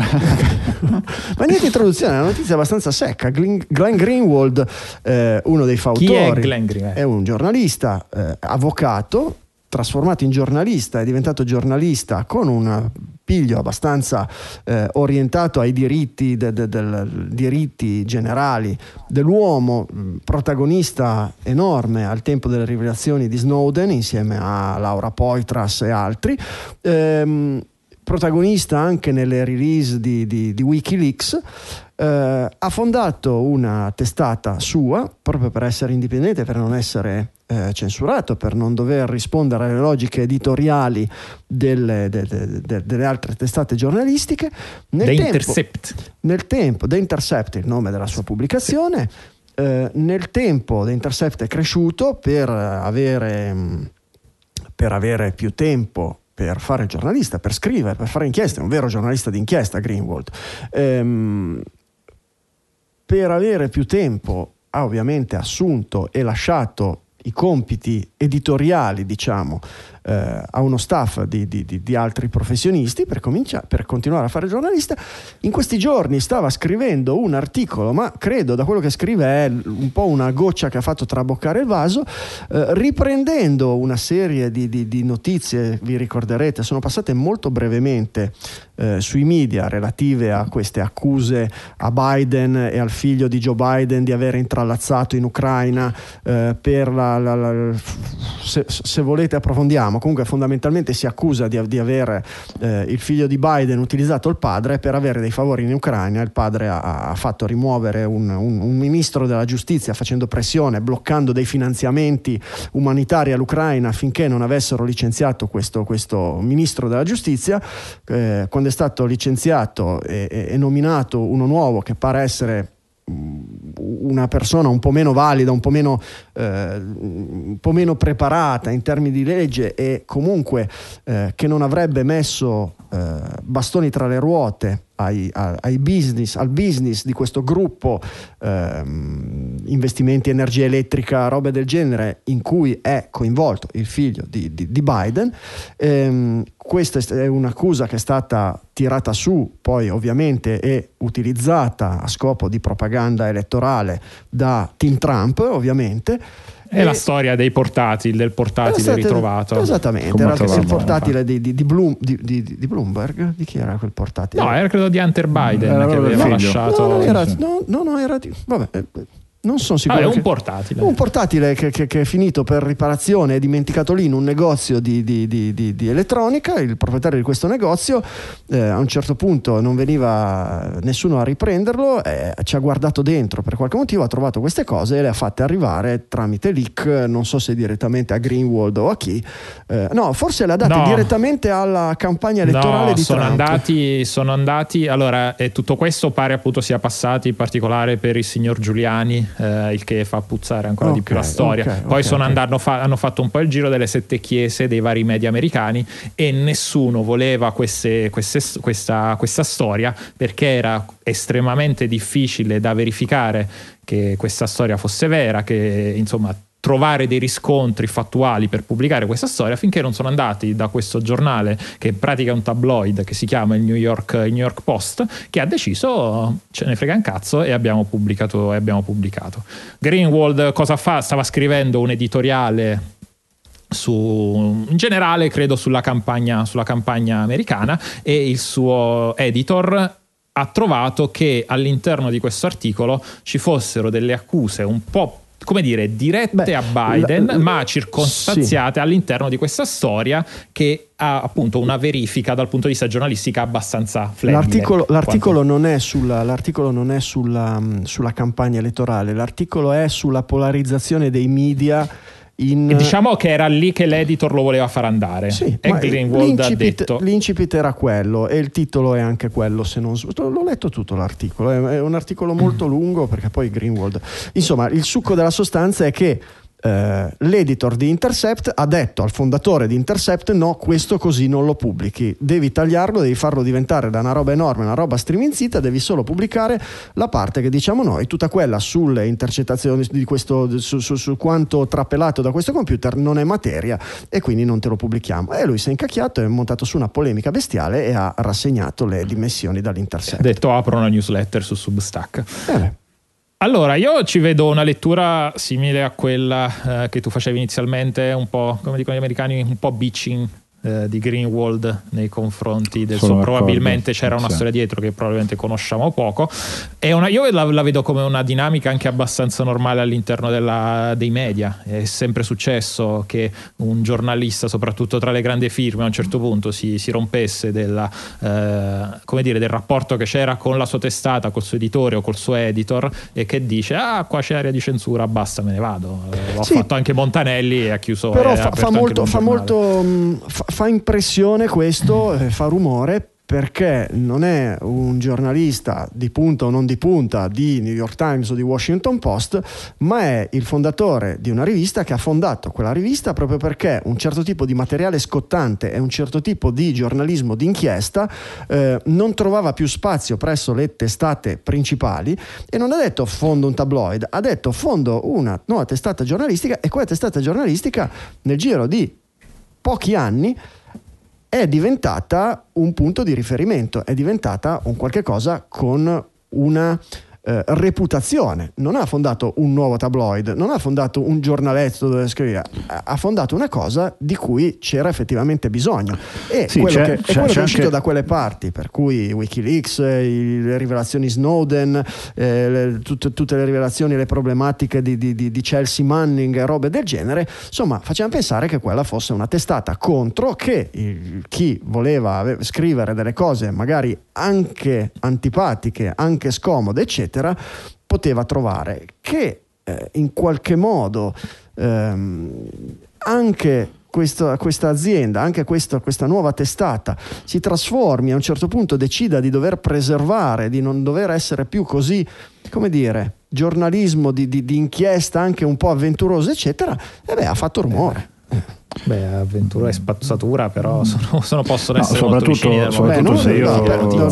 Ma niente introduzione, è una notizia abbastanza secca. Glenn, Glenn Greenwald, eh, uno dei fautori, Chi è Glenn Greenwald? È un giornalista, eh, avvocato, trasformato in giornalista, è diventato giornalista con un piglio abbastanza eh, orientato ai diritti, de, de, del, diritti generali dell'uomo, protagonista enorme al tempo delle rivelazioni di Snowden insieme a Laura Poitras e altri, ehm, protagonista anche nelle release di, di, di Wikileaks. Eh, ha fondato una testata sua proprio per essere indipendente, per non essere eh, censurato, per non dover rispondere alle logiche editoriali delle, de, de, de, delle altre testate giornalistiche. Nel The tempo, Intercept. Nel tempo, The Intercept è il nome della sua pubblicazione. Eh, nel tempo The Intercept è cresciuto per avere, per avere più tempo per fare il giornalista, per scrivere, per fare inchieste, è un vero giornalista d'inchiesta Greenwald. Ehm, per avere più tempo ha ovviamente assunto e lasciato i compiti editoriali, diciamo, eh, a uno staff di, di, di, di altri professionisti per, comincia- per continuare a fare giornalista. In questi giorni stava scrivendo un articolo, ma credo da quello che scrive è un po' una goccia che ha fatto traboccare il vaso, eh, riprendendo una serie di, di, di notizie, vi ricorderete, sono passate molto brevemente eh, sui media relative a queste accuse a Biden e al figlio di Joe Biden di aver intrallazzato in Ucraina eh, per la, la, la se, se volete approfondiamo. Comunque fondamentalmente si accusa di, di aver eh, il figlio di Biden utilizzato il padre per avere dei favori in Ucraina. Il padre ha, ha fatto rimuovere un, un, un ministro della giustizia facendo pressione, bloccando dei finanziamenti umanitari all'Ucraina affinché non avessero licenziato questo, questo ministro della giustizia. Eh, quando è stato licenziato e, e nominato uno nuovo che pare essere una persona un po' meno valida, un po' meno, eh, un po' meno preparata in termini di legge e comunque eh, che non avrebbe messo eh, bastoni tra le ruote ai, ai business, al business di questo gruppo, ehm, investimenti, energia elettrica, robe del genere, in cui è coinvolto il figlio di, di, di Biden. Ehm, questa è un'accusa che è stata tirata su poi ovviamente e utilizzata a scopo di propaganda elettorale da Team Trump, ovviamente. È e la storia dei portatili, del portatile state, ritrovato. Esattamente, era il portatile di, di, di, Bloom, di, di, di Bloomberg. Di chi era quel portatile? No, era credo di Hunter Biden era che aveva figlio. lasciato. No, no, era, no, no, no, era di, vabbè, non sono sicuro. Ah, è che, un portatile. Un portatile che, che, che è finito per riparazione e dimenticato lì in un negozio di, di, di, di, di elettronica. Il proprietario di questo negozio eh, a un certo punto non veniva nessuno a riprenderlo, eh, ci ha guardato dentro per qualche motivo, ha trovato queste cose e le ha fatte arrivare tramite leak, non so se direttamente a Greenwald o a chi. Eh, no, forse le ha date no. direttamente alla campagna elettorale no, di sono Trump. Andati, sono andati, allora, e tutto questo pare appunto sia passato in particolare per il signor Giuliani, Eh, il che fa puzzare ancora okay, di più la storia. Okay, Poi okay, sono okay. andando, fa, hanno fatto un po' il giro delle sette chiese dei vari media americani e nessuno voleva queste, queste, questa, questa storia perché era estremamente difficile da verificare che questa storia fosse vera, che insomma trovare dei riscontri fattuali per pubblicare questa storia, finché non sono andati da questo giornale che in pratica è un tabloid che si chiama il New York, il New York Post, che ha deciso ce ne frega un cazzo e abbiamo pubblicato, e abbiamo pubblicato. Greenwald cosa fa? Stava scrivendo un editoriale su, in generale credo sulla campagna, sulla campagna americana, e il suo editor ha trovato che all'interno di questo articolo ci fossero delle accuse un po' come dire, dirette Beh, a Biden, la, ma circostanziate sì. all'interno di questa storia che ha appunto una verifica dal punto di vista giornalistica abbastanza flebile. L'articolo, l'articolo non è sulla, l'articolo non è sulla, sulla campagna elettorale, l'articolo è sulla polarizzazione dei media. In... Diciamo che era lì che l'editor lo voleva far andare. Sì, e Greenwald ha detto. L'incipit era quello e il titolo è anche quello. Se non l'ho letto tutto l'articolo, è un articolo molto lungo perché poi Greenwald. Insomma, il succo della sostanza è che Uh, l'editor di Intercept ha detto al fondatore di Intercept: no, questo così non lo pubblichi, devi tagliarlo, devi farlo diventare da una roba enorme una roba striminzita, devi solo pubblicare la parte che diciamo noi, tutta quella sulle intercettazioni di questo, su, su, su quanto trapelato da questo computer non è materia e quindi non te lo pubblichiamo. E lui si è incacchiato, è montato su una polemica bestiale e ha rassegnato le dimissioni dall'Intercept. Ha detto apro una newsletter su Substack. Eh Allora, io ci vedo una lettura simile a quella eh, che tu facevi inizialmente, un po', come dicono gli americani, un po' bitching eh, di Greenwald nei confronti del suo. Probabilmente c'era una sì. storia dietro che probabilmente conosciamo poco. È una, io la, la vedo come una dinamica anche abbastanza normale all'interno della, dei media. È sempre successo che un giornalista, soprattutto tra le grandi firme, a un certo punto si, si rompesse della, eh, come dire, del rapporto che c'era con la sua testata, col suo editore o col suo editor, e che dice: ah, qua c'è area di censura, basta, me ne vado. L'ho sì. fatto anche Montanelli e ha chiuso. Però fa, fa molto, fa molto fa, fa impressione questo, mm. fa rumore, perché non è un giornalista di punta o non di punta di New York Times o di Washington Post, ma è il fondatore di una rivista che ha fondato quella rivista proprio perché un certo tipo di materiale scottante e un certo tipo di giornalismo d'inchiesta eh, non trovava più spazio presso le testate principali, e non ha detto fondo un tabloid, ha detto fondo una nuova testata giornalistica, e quella testata giornalistica nel giro di pochi anni è diventata un punto di riferimento, è diventata un qualche cosa con una eh, reputazione. Non ha fondato un nuovo tabloid, non ha fondato un giornaletto dove scrivere, ha fondato una cosa di cui c'era effettivamente bisogno, e sì, quello, che, e quello che è uscito anche da quelle parti, per cui Wikileaks, eh, le rivelazioni Snowden, eh, le, tutte, tutte le rivelazioni, le problematiche di, di, di Chelsea Manning e robe del genere, insomma facevano pensare che quella fosse una testata contro, che il, chi voleva ave- scrivere delle cose magari anche antipatiche, anche scomode eccetera, poteva trovare, che eh, in qualche modo ehm, anche questa, questa azienda, anche questa, questa nuova testata si trasformi, a un certo punto decida di dover preservare, di non dover essere più così, come dire, giornalismo di, di, di inchiesta anche un po' avventuroso eccetera, e beh, ha fatto rumore. Beh, avventura e spazzatura però sono, sono possono no, essere soprattutto, molto soprattutto Beh, se io no, per, no,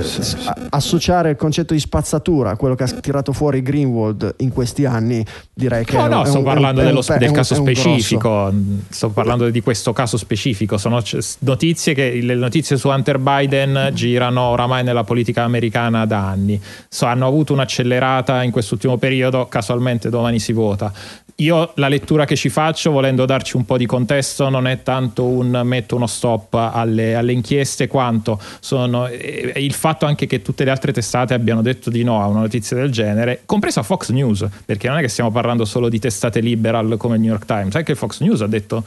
eh, associare il concetto di spazzatura a quello che ha tirato fuori Greenwald in questi anni, direi che no, è no, un, sto è un, parlando è un, dello, è un, del caso è un specifico grosso. sto parlando di questo caso specifico. Sono notizie che le notizie su Hunter Biden girano oramai nella politica americana da anni, so, hanno avuto un'accelerata in quest'ultimo periodo, casualmente domani si vota. Io la lettura che ci faccio, volendo darci un po' di contesto, non è tanto un metto uno stop alle, alle inchieste, quanto sono eh, il fatto anche che tutte le altre testate abbiano detto di no a una notizia del genere, compresa Fox News, perché non è che stiamo parlando solo di testate liberal come il New York Times, anche Fox News ha detto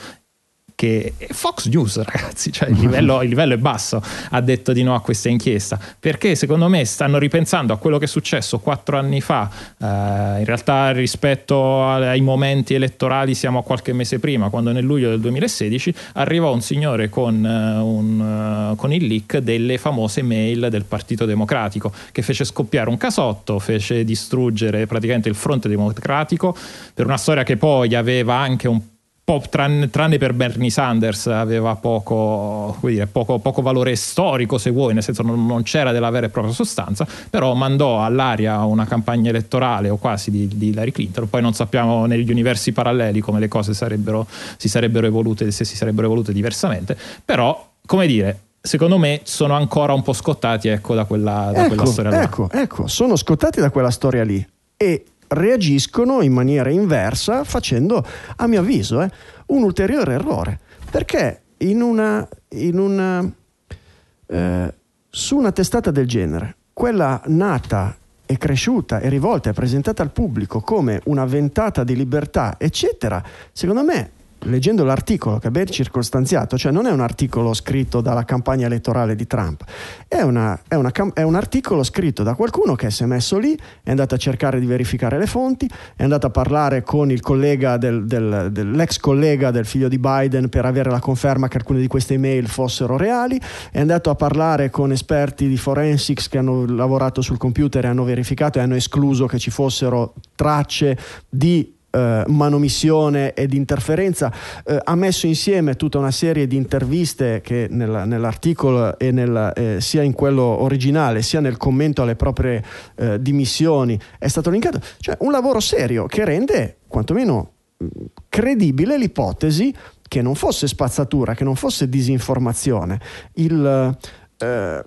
che Fox News, ragazzi, cioè il livello, il livello è basso, ha detto di no a questa inchiesta, perché secondo me stanno ripensando a quello che è successo quattro anni fa. Eh, in realtà rispetto ai momenti elettorali siamo a qualche mese prima, quando nel luglio del duemilasedici arrivò un signore con, uh, un, uh, con il leak delle famose mail del Partito Democratico, che fece scoppiare un casotto, fece distruggere praticamente il fronte democratico, per una storia che poi aveva anche un po', tranne, tranne per Bernie Sanders, aveva poco, come dire, poco, poco valore storico, se vuoi, nel senso non, non c'era della vera e propria sostanza, però mandò all'aria una campagna elettorale o quasi di, di Hillary Clinton. Poi non sappiamo negli universi paralleli come le cose sarebbero, si sarebbero evolute, se si sarebbero evolute diversamente, però, come dire, secondo me sono ancora un po' scottati, ecco, da quella, da ecco, quella storia là. Ecco, ecco, sono scottati da quella storia lì e reagiscono in maniera inversa, facendo, a mio avviso, eh, un ulteriore errore, perché in una, in una eh, su una testata del genere, quella nata è cresciuta, è rivolta, è presentata al pubblico come una ventata di libertà, eccetera, secondo me, leggendo l'articolo che è ben circostanziato, cioè non è un articolo scritto dalla campagna elettorale di Trump, è, una, è, una, è un articolo scritto da qualcuno che si è messo lì, è andato a cercare di verificare le fonti, è andato a parlare con il collega del, del, dell'ex collega del figlio di Biden per avere la conferma che alcune di queste email fossero reali, è andato a parlare con esperti di forensics che hanno lavorato sul computer e hanno verificato e hanno escluso che ci fossero tracce di Uh, manomissione e di interferenza. Uh, ha messo insieme tutta una serie di interviste che nel, nell'articolo e nel, eh, sia in quello originale sia nel commento alle proprie uh, dimissioni è stato linkato, cioè un lavoro serio che rende quantomeno credibile l'ipotesi che non fosse spazzatura, che non fosse disinformazione. Il, uh,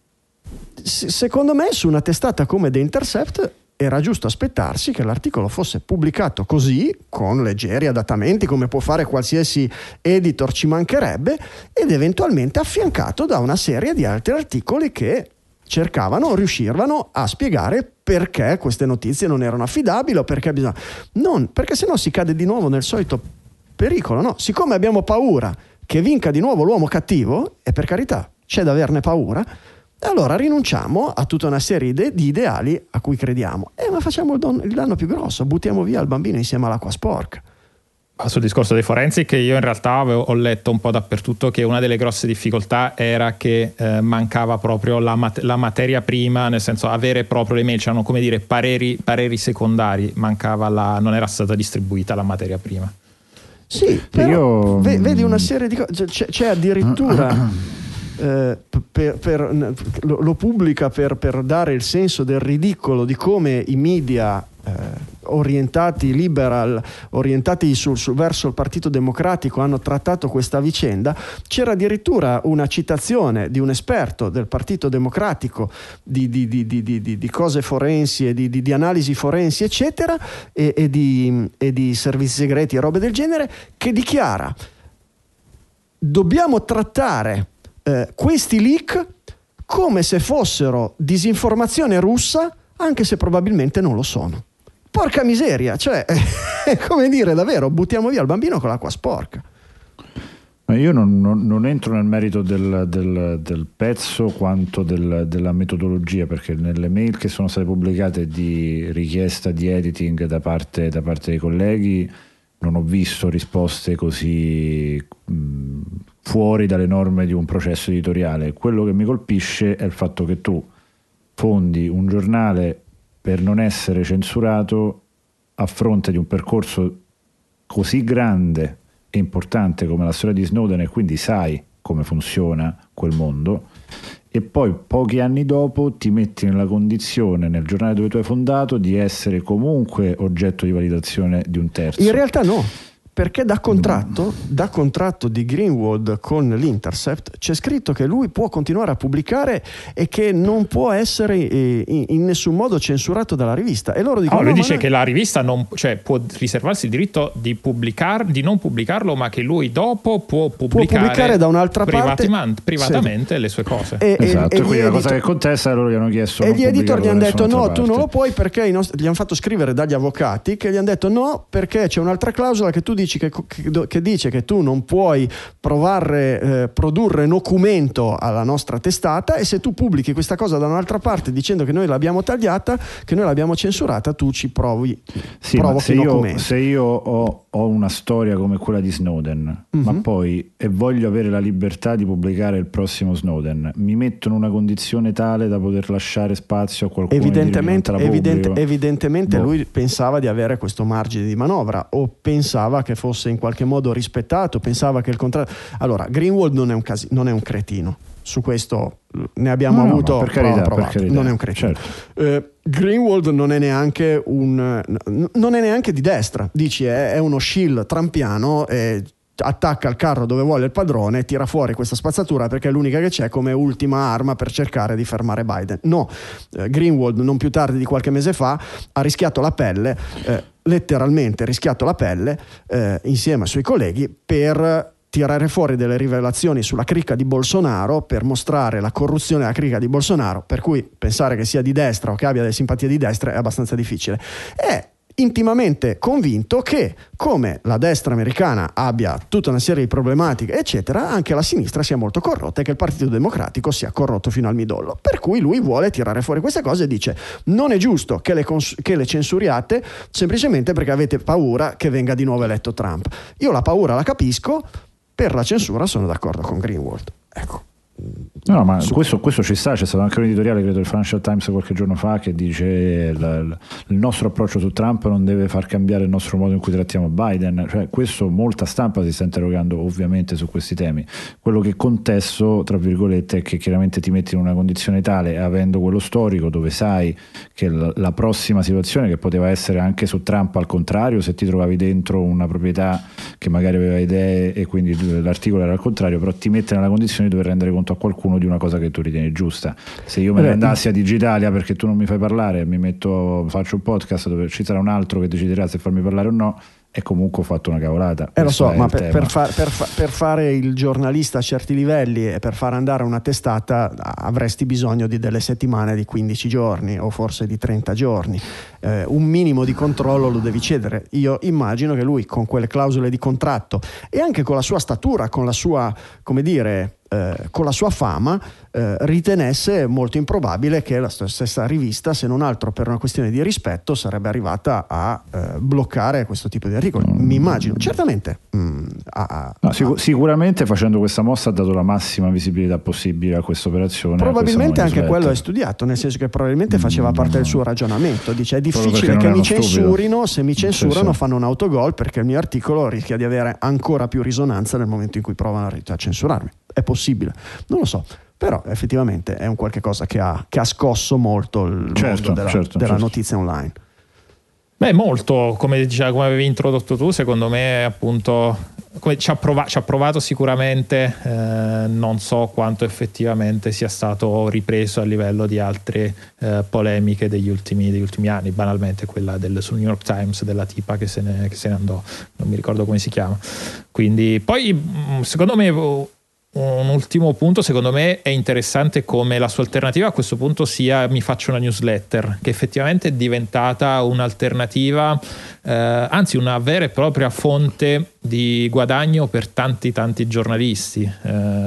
secondo me su una testata come The Intercept era giusto aspettarsi che l'articolo fosse pubblicato così, con leggeri adattamenti, come può fare qualsiasi editor, ci mancherebbe, ed eventualmente affiancato da una serie di altri articoli che cercavano, riuscivano a spiegare perché queste notizie non erano affidabili o perché bisogna... Non, perché sennò si cade di nuovo nel solito pericolo, no? Siccome abbiamo paura che vinca di nuovo l'uomo cattivo, e per carità c'è da averne paura, e allora rinunciamo a tutta una serie de- di ideali a cui crediamo. Eh, ma facciamo il, don- il danno più grosso, buttiamo via il bambino insieme all'acqua sporca. Sul discorso dei forensic, io in realtà avevo, ho letto un po' dappertutto che una delle grosse difficoltà era che eh, mancava proprio la, mat- la materia prima, nel senso avere proprio le mail, c'erano come dire pareri, pareri secondari, mancava la, non era stata distribuita la materia prima. Sì, però io... v- vedi una serie di cose, c'è, c'è addirittura... Eh, per, per, lo, lo pubblica per, per dare il senso del ridicolo di come i media eh, orientati liberal, orientati sul, sul, verso il Partito Democratico hanno trattato questa vicenda. C'era addirittura una citazione di un esperto del Partito Democratico di, di, di, di, di, di cose forensi e di, di, di analisi forensi eccetera e, e, di, e di servizi segreti e robe del genere, che dichiara: dobbiamo trattare Eh, questi leak come se fossero disinformazione russa, anche se probabilmente non lo sono. Porca miseria, cioè è come dire, davvero, buttiamo via il bambino con l'acqua sporca. Io non, non, non entro nel merito del, del, del pezzo quanto del, della metodologia, perché nelle mail che sono state pubblicate di richiesta di editing da parte, da parte dei colleghi non ho visto risposte così mh, fuori dalle norme di un processo editoriale. Quello che mi colpisce è il fatto che tu fondi un giornale per non essere censurato a fronte di un percorso così grande e importante come la storia di Snowden, e quindi sai come funziona quel mondo, e poi pochi anni dopo ti metti nella condizione, nel giornale dove tu hai fondato, di essere comunque oggetto di validazione di un terzo. In realtà no, perché da contratto, da contratto di Greenwald con l'Intercept c'è scritto che lui può continuare a pubblicare e che non può essere eh, in, in nessun modo censurato dalla rivista. E loro dicono: no, lui no, dice no, che la rivista non, cioè, può riservarsi il diritto di pubblicar, di non pubblicarlo, ma che lui dopo può pubblicare, può pubblicare da un'altra privatimamente, parte privatamente sì. le sue cose. E, esatto, e, e quindi la cosa editor, che contesta, loro gli hanno chiesto e gli editor gli hanno detto no, parte. tu non lo puoi, perché i nostri, gli hanno fatto scrivere dagli avvocati che gli hanno detto no, perché c'è un'altra clausola che tu dici che, che che dice che tu non puoi provare, eh, produrre documento alla nostra testata, e se tu pubblichi questa cosa da un'altra parte dicendo che noi l'abbiamo tagliata, che noi l'abbiamo censurata, tu ci provi, sì, provochi se documento. Io, se io ho, ho una storia come quella di Snowden, mm-hmm. ma poi e voglio avere la libertà di pubblicare il prossimo Snowden, mi metto in una condizione tale da poter lasciare spazio a qualcuno evidentemente, che evidente, evidentemente boh. lui pensava di avere questo margine di manovra, o pensava che fosse in qualche modo rispettato, pensava che il contratto... Allora, Greenwald non è un, casi... non è un cretino, su questo ne abbiamo no, avuto no, per carità, provato. Per carità, non è un cretino. certo. eh, Greenwald non è neanche un non è neanche di destra, dici è, è uno shill trampiano, e attacca il carro dove vuole il padrone e tira fuori questa spazzatura perché è l'unica che c'è come ultima arma per cercare di fermare Biden. No, eh, Greenwald non più tardi di qualche mese fa ha rischiato la pelle, eh, letteralmente rischiato la pelle eh, insieme ai suoi colleghi per tirare fuori delle rivelazioni sulla cricca di Bolsonaro per mostrare la corruzione della cricca di Bolsonaro, per cui pensare che sia di destra o che abbia delle simpatie di destra è abbastanza difficile. È intimamente convinto che, come la destra americana abbia tutta una serie di problematiche eccetera, anche la sinistra sia molto corrotta e che il Partito Democratico sia corrotto fino al midollo, per cui lui vuole tirare fuori queste cose e dice: non è giusto che le, cons- che le censuriate semplicemente perché avete paura che venga di nuovo eletto Trump. Io la paura la capisco, per la censura sono d'accordo con Greenwald. Ecco. No, ma questo, questo ci sta. C'è stato anche un editoriale, credo, del Financial Times qualche giorno fa, che dice il, il nostro approccio su Trump non deve far cambiare il nostro modo in cui trattiamo Biden. Cioè, questo, molta stampa si sta interrogando ovviamente su questi temi. Quello che contesto, tra virgolette, è che chiaramente ti metti in una condizione tale, avendo quello storico, dove sai che la, la prossima situazione, che poteva essere anche su Trump al contrario, se ti trovavi dentro una proprietà che magari aveva idee e quindi l'articolo era al contrario, però ti mette nella condizione di dover rendere conto a qualcuno di una cosa che tu ritieni giusta. Se io me ne andassi a Digitalia perché tu non mi fai parlare, mi metto, faccio un podcast dove ci sarà un altro che deciderà se farmi parlare o no, e comunque ho fatto una cavolata. Eh lo so, ma per, per, far, per, fa, per fare il giornalista a certi livelli e per far andare una testata avresti bisogno di delle settimane di quindici giorni o forse di trenta giorni. Eh, un minimo di controllo lo devi cedere. Io immagino che lui, con quelle clausole di contratto e anche con la sua statura, con la sua, come dire, Eh, con la sua fama, eh, ritenesse molto improbabile che la stessa rivista, se non altro per una questione di rispetto, sarebbe arrivata a eh, bloccare questo tipo di articoli. Mm. Mi immagino, certamente. Mm, a, a, no, sic- sicuramente facendo questa mossa ha dato la massima visibilità possibile a questa operazione. Probabilmente anche quello è studiato, nel senso che probabilmente faceva mm, parte no. del suo ragionamento. Dice: è difficile che mi censurino, stupido. Se mi censurano sì, sì. fanno un autogol, perché il mio articolo rischia di avere ancora più risonanza nel momento in cui provano a censurarmi. È possibile, non lo so, però effettivamente è un qualche cosa che ha, che ha scosso molto il certo, mondo della, certo, della certo. notizia online. Beh, molto, come diceva, come avevi introdotto tu, secondo me appunto come ci, ha prova- ci ha provato sicuramente, eh, non so quanto effettivamente sia stato ripreso a livello di altre eh, polemiche degli ultimi, degli ultimi anni, banalmente quella del, sul New York Times della tipa che se ne, che se ne andò, non mi ricordo come si chiama. Quindi poi secondo me un ultimo punto, secondo me è interessante come la sua alternativa a questo punto sia mi faccio una newsletter, che effettivamente è diventata un'alternativa, eh, anzi una vera e propria fonte di guadagno per tanti tanti giornalisti, eh,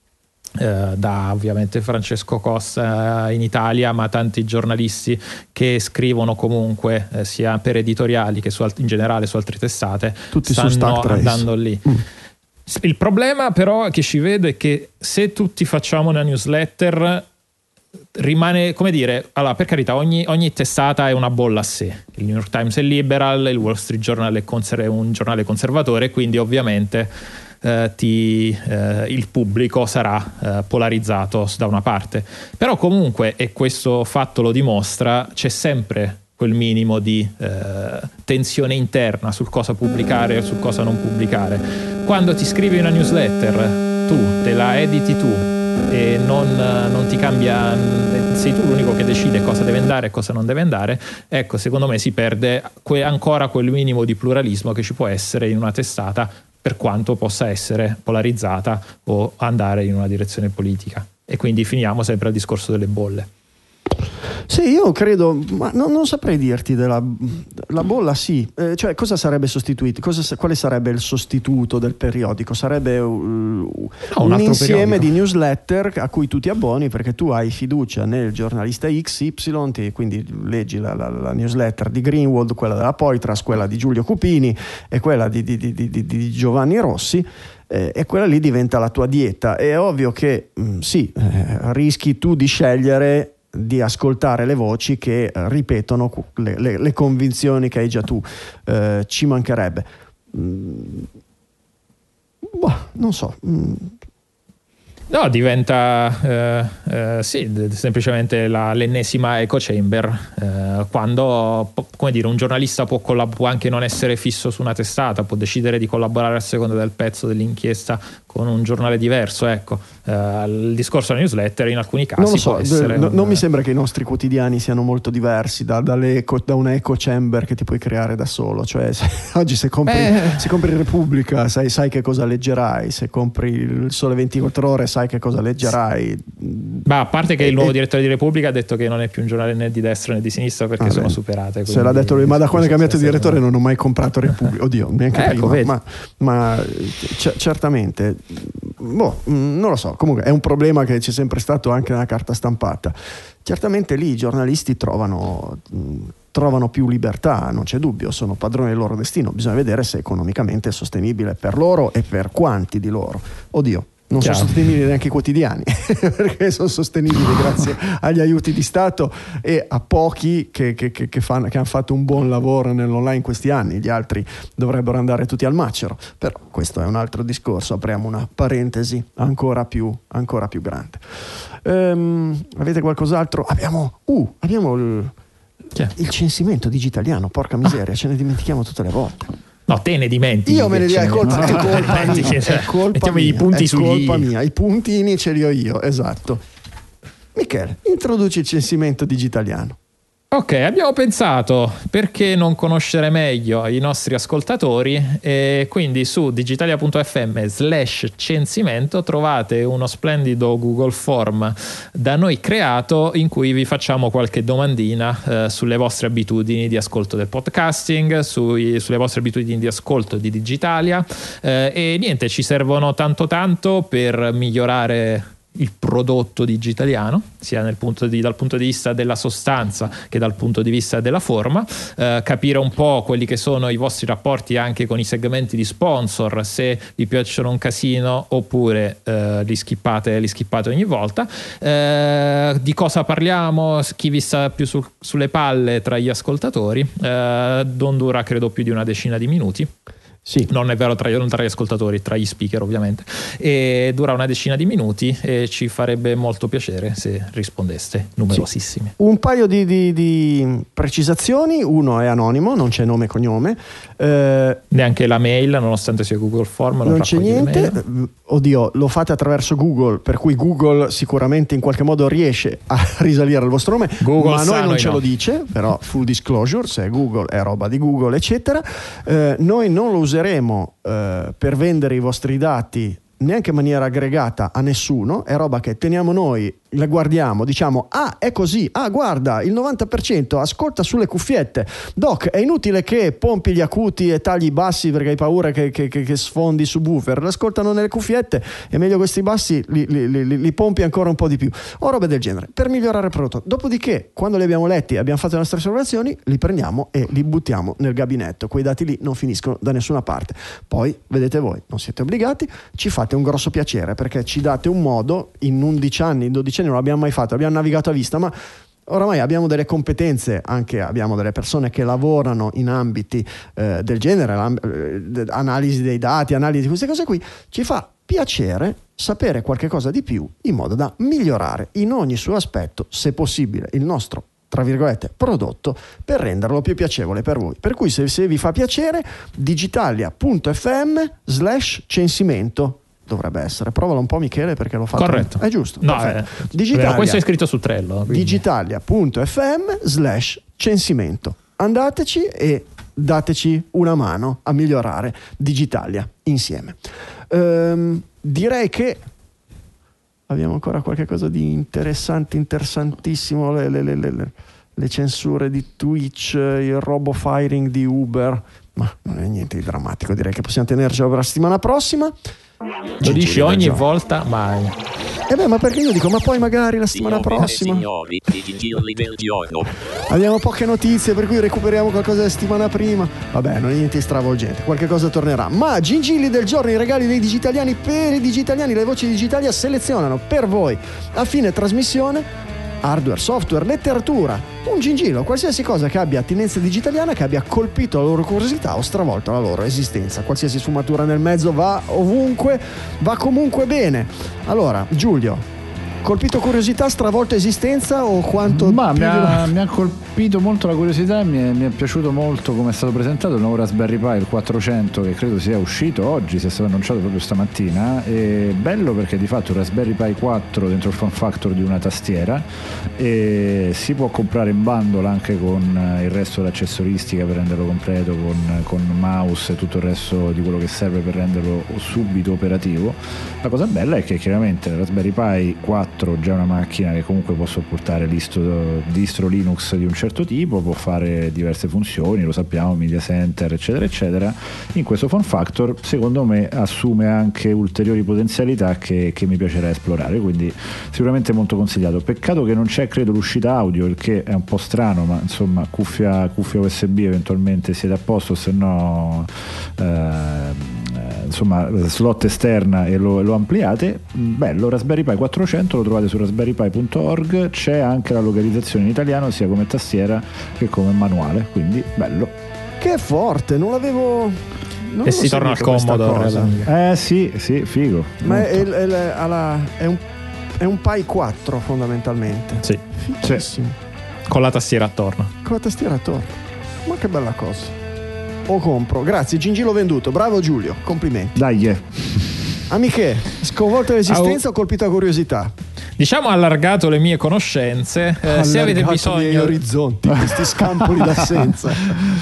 eh, da ovviamente Francesco Costa in Italia, ma tanti giornalisti che scrivono comunque eh, sia per editoriali che su, in generale su altre testate, tutti stanno su Stack andando lì. Mm. Il problema però che ci vedo è che se tutti facciamo una newsletter rimane, come dire, allora per carità ogni, ogni testata è una bolla a sé, il New York Times è liberal, il Wall Street Journal è, conser- è un giornale conservatore, quindi ovviamente eh, ti, eh, il pubblico sarà eh, polarizzato da una parte, però comunque, e questo fatto lo dimostra, c'è sempre quel minimo di eh, tensione interna sul cosa pubblicare o su cosa non pubblicare. Quando ti scrivi una newsletter, tu te la editi tu e non, non ti cambia, sei tu l'unico che decide cosa deve andare e cosa non deve andare, ecco, secondo me si perde que- ancora quel minimo di pluralismo che ci può essere in una testata, per quanto possa essere polarizzata o andare in una direzione politica. E quindi finiamo sempre al discorso delle bolle. Sì, io credo, ma non, non saprei dirti della la bolla, sì, eh, cioè cosa sarebbe sostituito? Cosa, quale sarebbe il sostituto del periodico? Sarebbe uh, no, un, un insieme periodico di newsletter a cui tu ti abboni perché tu hai fiducia nel giornalista X Y, ti, quindi leggi la, la, la newsletter di Greenwald, quella della Poitras, quella di Giulio Cupini e quella di, di, di, di, di Giovanni Rossi. Eh, e quella lì diventa la tua dieta. È ovvio che mh, sì, eh, rischi tu di scegliere di ascoltare le voci che ripetono le, le, le convinzioni che hai già tu, eh, ci mancherebbe. Mm, boh, non so. Mm. No, diventa eh, eh, sì, semplicemente la, l'ennesima echo chamber, eh, quando, come dire, un giornalista può, collab- può anche non essere fisso su una testata, può decidere di collaborare a seconda del pezzo dell'inchiesta con un giornale diverso, ecco. Eh, il discorso della newsletter in alcuni casi non lo so, può essere no, un... non mi sembra che i nostri quotidiani siano molto diversi da, dalle eco, da una echo chamber che ti puoi creare da solo, cioè se, oggi se compri, eh. se compri Repubblica sai, sai che cosa leggerai, se compri il Sole ventiquattro Ore sai che cosa leggerai. Ma a parte che e, il nuovo e... direttore di Repubblica ha detto che non è più un giornale né di destra né di sinistra perché ah, sono beh. superate, se l'ha detto lui, ma da quando è cambiato direttore non ho mai comprato Repubblica, oddio, neanche ecco, prima, ma, ma c- certamente boh, non lo so, comunque è un problema che c'è sempre stato anche nella carta stampata. Certamente lì i giornalisti trovano trovano più libertà, non c'è dubbio, sono padroni del loro destino, bisogna vedere se economicamente è sostenibile per loro e per quanti di loro. Oddio, non Chiaro. Sono sostenibili neanche i quotidiani perché sono sostenibili grazie agli aiuti di Stato e a pochi che, che, che, che, fanno, che hanno fatto un buon lavoro nell'online in questi anni, gli altri dovrebbero andare tutti al macero, però questo è un altro discorso, apriamo una parentesi ancora più, ancora più grande. Ehm, avete qualcos'altro? Abbiamo, uh, abbiamo il, il censimento digitaliano, porca miseria, ah. ce ne dimentichiamo tutte le volte. No, te ne dimentichi. Io me ne dico, è colpa, no, è colpa no, mia, è colpa mia, i punti è sugli colpa mia, i puntini ce li ho io, esatto. Michele, introduci il censimento digitaliano. Ok, abbiamo pensato perché non conoscere meglio i nostri ascoltatori e quindi su digitalia.fm slash censimento trovate uno splendido Google Form da noi creato in cui vi facciamo qualche domandina eh, sulle vostre abitudini di ascolto del podcasting, sui, sulle vostre abitudini di ascolto di Digitalia eh, e niente, ci servono tanto tanto per migliorare il prodotto digitaliano, sia nel punto di, dal punto di vista della sostanza che dal punto di vista della forma, eh, capire un po' quelli che sono i vostri rapporti anche con i segmenti di sponsor, se vi piacciono un casino oppure eh, li skippate, li skippate ogni volta, eh, di cosa parliamo, chi vi sta più sul, sulle palle tra gli ascoltatori, eh, non dura credo più di una decina di minuti. Sì. Non è vero, tra, non tra gli ascoltatori, tra gli speaker ovviamente, e dura una decina di minuti e ci farebbe molto piacere se rispondeste numerosissimi. Sì. Un paio di, di, di precisazioni, uno è anonimo, non c'è nome e cognome, eh, neanche la mail, nonostante sia Google Form non, non c'è niente, oddio, lo fate attraverso Google, per cui Google sicuramente in qualche modo riesce a risalire al vostro nome, Google ma a noi non ce no. lo dice, però full disclosure, se è Google è roba di Google eccetera, eh, noi non lo useremo eh, per vendere i vostri dati neanche in maniera aggregata a nessuno, è roba che teniamo noi, la guardiamo, diciamo ah è così, ah guarda il novanta per cento ascolta sulle cuffiette, doc è inutile che pompi gli acuti e tagli i bassi perché hai paura che, che, che sfondi su subwoofer, l'ascoltano nelle cuffiette, è meglio questi bassi li, li, li, li pompi ancora un po' di più o robe del genere per migliorare il prodotto. Dopodiché quando li abbiamo letti e abbiamo fatto le nostre osservazioni li prendiamo e li buttiamo nel gabinetto, quei dati lì non finiscono da nessuna parte, poi vedete voi, non siete obbligati, ci fate un grosso piacere perché ci date un modo, in undici anni, in dodici anni non l'abbiamo mai fatto, abbiamo navigato a vista, ma oramai abbiamo delle competenze, anche abbiamo delle persone che lavorano in ambiti eh, del genere, eh, analisi dei dati, analisi di queste cose qui, ci fa piacere sapere qualche cosa di più in modo da migliorare in ogni suo aspetto, se possibile, il nostro tra virgolette prodotto per renderlo più piacevole per voi. Per cui se, se vi fa piacere digitalia.fm slash censimento dovrebbe essere, provalo un po' Michele perché l'ho fatto. Corretto, è giusto. no, eh, Digitalia, questo è scritto su Trello, quindi. digitalia.fm slash censimento, andateci e dateci una mano a migliorare Digitalia insieme. Ehm, direi che abbiamo ancora qualche cosa di interessante, interessantissimo, le, le, le, le, le censure di Twitch, il robo firing di Uber, ma non è niente di drammatico, direi che possiamo tenercelo per la settimana prossima. Lo dici ogni volta, mai. E beh, ma perché io dico, ma poi magari la settimana prossima. Signori, gingilli del giorno. Abbiamo poche notizie, per cui recuperiamo qualcosa della settimana prima. Vabbè, non è niente di stravolgente, qualche cosa tornerà. Ma gingilli del giorno, i regali dei digitaliani per i digitaliani, le voci di Digitalia selezionano per voi a fine trasmissione hardware, software, letteratura, un gingillo, qualsiasi cosa che abbia attinenza digitaliana, che abbia colpito la loro curiosità o stravolto la loro esistenza. Qualsiasi sfumatura nel mezzo va ovunque, va comunque bene. Allora, Giulio, colpito curiosità, stravolto esistenza o quanto? Ma più mi ha, di- mi ha colpito molto la curiosità, mi è, mi è piaciuto molto come è stato presentato il nuovo Raspberry Pi, il quattrocento, che credo sia uscito oggi, sia stato annunciato proprio stamattina. È bello perché di fatto il Raspberry Pi quattro dentro il form factor di una tastiera, e si può comprare in bundle anche con il resto dell'accessoristica per renderlo completo, con, con mouse e tutto il resto di quello che serve per renderlo subito operativo. La cosa bella è che chiaramente il Raspberry Pi quattro già è una macchina che comunque può sopportare distro, distro Linux di un certo tipo, può fare diverse funzioni, lo sappiamo, media center eccetera eccetera. In questo form factor secondo me assume anche ulteriori potenzialità che, che mi piacerà esplorare, quindi sicuramente molto consigliato. Peccato che non c'è credo l'uscita audio, il che è un po' strano, ma insomma cuffia, cuffia U S B eventualmente siete a posto, se no eh, insomma slot esterna e lo, lo ampliate. Bello, Raspberry Pi quattrocento lo trovate su raspberry pi punto org, c'è anche la localizzazione in italiano sia come tastiera che come manuale, quindi bello. Che forte, non l'avevo... non E avevo si torna al seguito questa Commodore. cosa. eh, Eh sì, sì, figo. Ma è, molto. è- è- ha la- è un, è un Pi quattro fondamentalmente. Sì, Fighissimo. con la tastiera attorno. Con la tastiera attorno. Ma che bella cosa. O compro. Grazie, gingillo venduto. Bravo Giulio, complimenti. Dai, eh. Amiche, sconvolto l'esistenza o colpito la curiosità? Diciamo allargato le mie conoscenze. eh, se avete Allargato i miei bisogno orizzonti, questi scampoli d'assenza.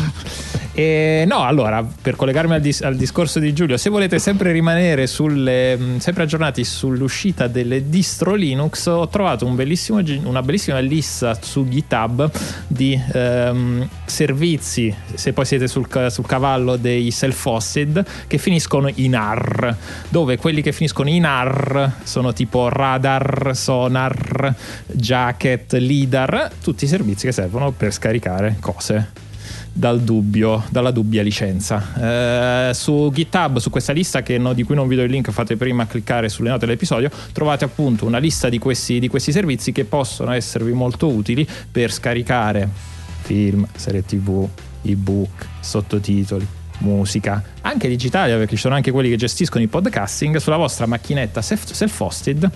Eh, no, allora, per collegarmi al, dis- al discorso di Giulio, se volete sempre rimanere sulle, mh, sempre aggiornati sull'uscita delle distro Linux, ho trovato un bellissimo, gi- una bellissima lista su GitHub di ehm, servizi, se poi siete sul, ca- sul cavallo dei self-hosted, che finiscono in A R, dove quelli che finiscono in A R sono tipo radar, sonar, jacket, lidar, tutti i servizi che servono per scaricare cose dal dubbio, dalla dubbia licenza. Eh, su GitHub, su questa lista che no, di cui non vi do il link, fate prima cliccare sulle note dell'episodio, trovate appunto una lista di questi, di questi servizi che possono esservi molto utili per scaricare film, serie tv, ebook, sottotitoli, musica, anche digitale, perché ci sono anche quelli che gestiscono i podcasting sulla vostra macchinetta self-hosted.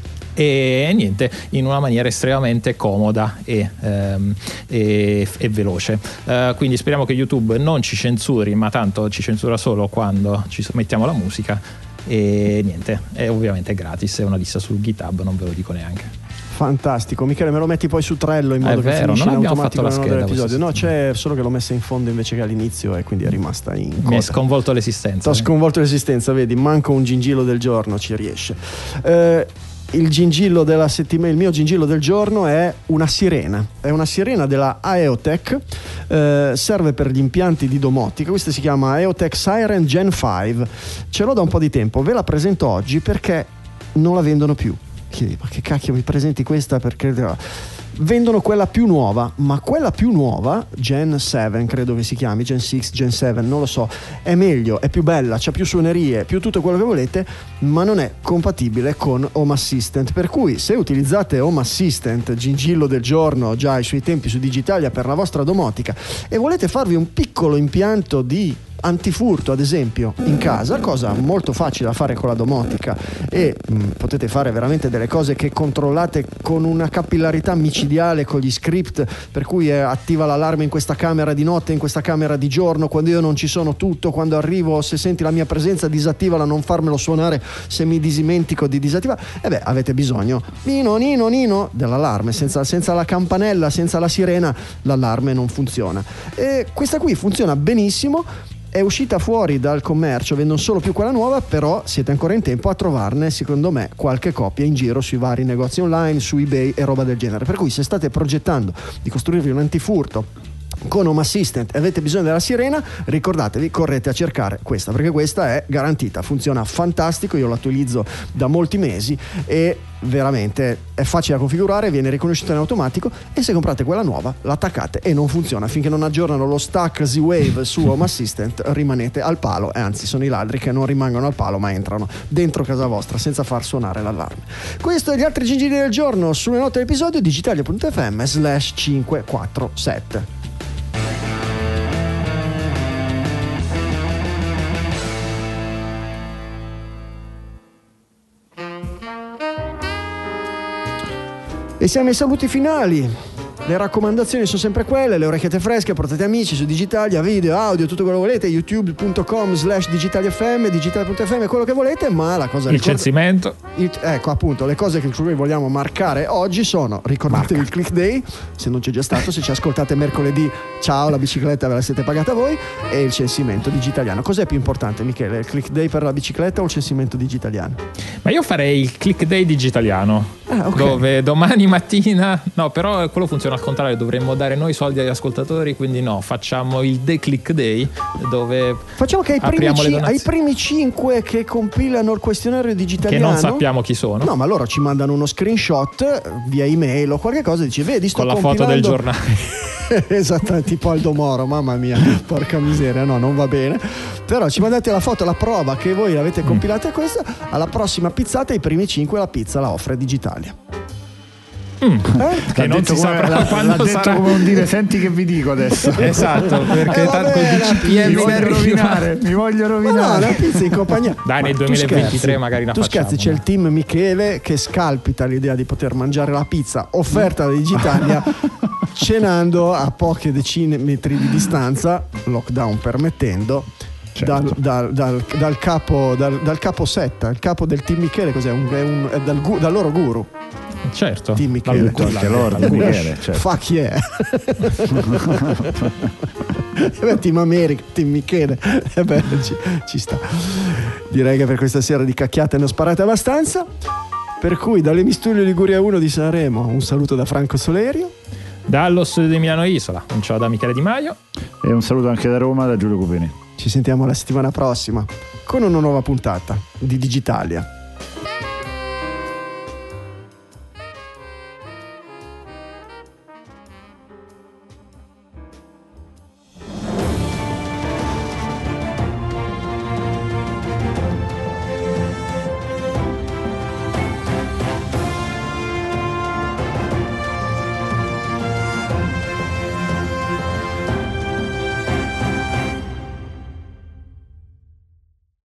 E niente, in una maniera estremamente comoda e, ehm, e, e veloce. Uh, quindi speriamo che YouTube non ci censuri, ma tanto ci censura solo quando ci mettiamo la musica. E niente, è ovviamente gratis, è una lista su GitHub, non ve lo dico neanche. Fantastico, Michele, me lo metti poi su Trello in modo È che vero, finisce non in abbiamo automatico fatto la nella nota scheda dell'episodio. No, questa c'è solo che l'ho messa in fondo invece che all'inizio e quindi è rimasta in Mi coda. è sconvolto l'esistenza. T'ho sconvolto l'esistenza, vedi, manco un gingillo del giorno ci riesce. Eh, il gingillo della settimana, il mio gingillo del giorno è una sirena. È una sirena della Aeotech, eh, serve per gli impianti di domotica. Questa si chiama Aeotech Siren Gen cinque. Ce l'ho da un po' di tempo, ve la presento oggi perché non la vendono più. Chiedi, ma che cacchio mi presenti questa? Perché vendono quella più nuova, ma quella più nuova, Gen sette credo che si chiami, Gen sei, Gen sette, non lo so, è meglio, è più bella, c'ha più suonerie, più tutto quello che volete, ma non è compatibile con Home Assistant, per cui se utilizzate Home Assistant, gingillo del giorno già ai suoi tempi su Digitalia per la vostra domotica, e volete farvi un piccolo impianto di antifurto ad esempio in casa, cosa molto facile da fare con la domotica, e mh, potete fare veramente delle cose che controllate con una capillarità micidiale con gli script, per cui è attiva l'allarme in questa camera di notte, in questa camera di giorno, quando io non ci sono, tutto, quando arrivo, se senti la mia presenza disattivala, non farmelo suonare se mi dimentico di disattivare. E beh, avete bisogno nino nino nino dell'allarme, senza, senza la campanella, senza la sirena l'allarme non funziona, e questa qui funziona benissimo. È uscita fuori dal commercio, vendono solo più quella nuova, però siete ancora in tempo a trovarne, secondo me, qualche copia in giro sui vari negozi online, su eBay e roba del genere. Per cui se state progettando di costruirvi un antifurto con Home Assistant e avete bisogno della sirena, ricordatevi, correte a cercare questa, perché questa è garantita, funziona fantastico, io la utilizzo da molti mesi e veramente è facile da configurare, viene riconosciuta in automatico, e se comprate quella nuova l'attaccate e non funziona finché non aggiornano lo stack Z-Wave su Home Assistant, rimanete al palo, e anzi sono i ladri che non rimangono al palo ma entrano dentro casa vostra senza far suonare l'allarme. Questo e gli altri gingilli del giorno sulle note dell'episodio, digitalia punto effe emme slash cinquecentoquarantasette. E siamo ai saluti finali. Le raccomandazioni sono sempre quelle, le orecchiette fresche, portate amici su Digitalia, video, audio, tutto quello che volete, youtube punto com slash digitalia effe emme, digitalia punto effe emme, quello che volete, ma la cosa... Il ricorda- censimento. il, ecco appunto, le cose che noi vogliamo marcare oggi sono, ricordatevi il click day, se non c'è già stato, se ci ascoltate mercoledì, ciao, la bicicletta ve la siete pagata voi, e il censimento digitaliano. Cos'è più importante, Michele, il click day per la bicicletta o il censimento digitaliano? Ma io farei il click day digitaliano, ah, okay. dove domani mattina, no però quello funziona al contrario, dovremmo dare noi soldi agli ascoltatori, quindi no, facciamo il The Click Day, dove facciamo che ai primi, apriamo le ci, ai donazioni. primi cinque che compilano il questionario digitaliano, che non sappiamo chi sono, no, ma loro ci mandano uno screenshot via email o qualche cosa, dici vedi sto con la compilando... foto del giornale. Esatto, tipo Aldo Moro, mamma mia, porca miseria, no, non va bene. Però ci mandate la foto, la prova che voi l'avete compilata, questa, alla prossima pizzata i primi cinque la pizza la offre Digitalia. Mm. Eh? Che non si saprà l'ha, quando l'ha sarà. detto come un dire, senti che vi dico adesso. Esatto, perché Eh, tanto vabbè, il la D C P M mi voglio arriva. rovinare, mi voglio Ma no, rovinare. la pizza in compagnia. Dai, nel Ma tu duemilaventitré scherzi. magari la tu facciamo. scherzi, c'è il team Michele che scalpita l'idea di poter mangiare la pizza offerta da Digitalia cenando a poche decine metri di distanza, lockdown permettendo. Certo. Dal, dal, dal, dal capo dal, dal capo setta, il capo del team Michele, cos'è? Un, è un, è dal, dal loro guru. Certo, Team Michele. Qualche lord, Michele, certo. Fuck yeah. Beh, team America, team Michele. Eh beh, ci, ci sta. Direi che per questa sera di cacchiate ne ho sparate abbastanza. Per cui dalle Misturio Liguria uno di Sanremo un saluto da Franco Solerio. Dallo studio di Milano Isola un ciao da Michele Di Maio. E un saluto anche da Roma, da Giulio Cupini. Ci sentiamo la settimana prossima con una nuova puntata di Digitalia.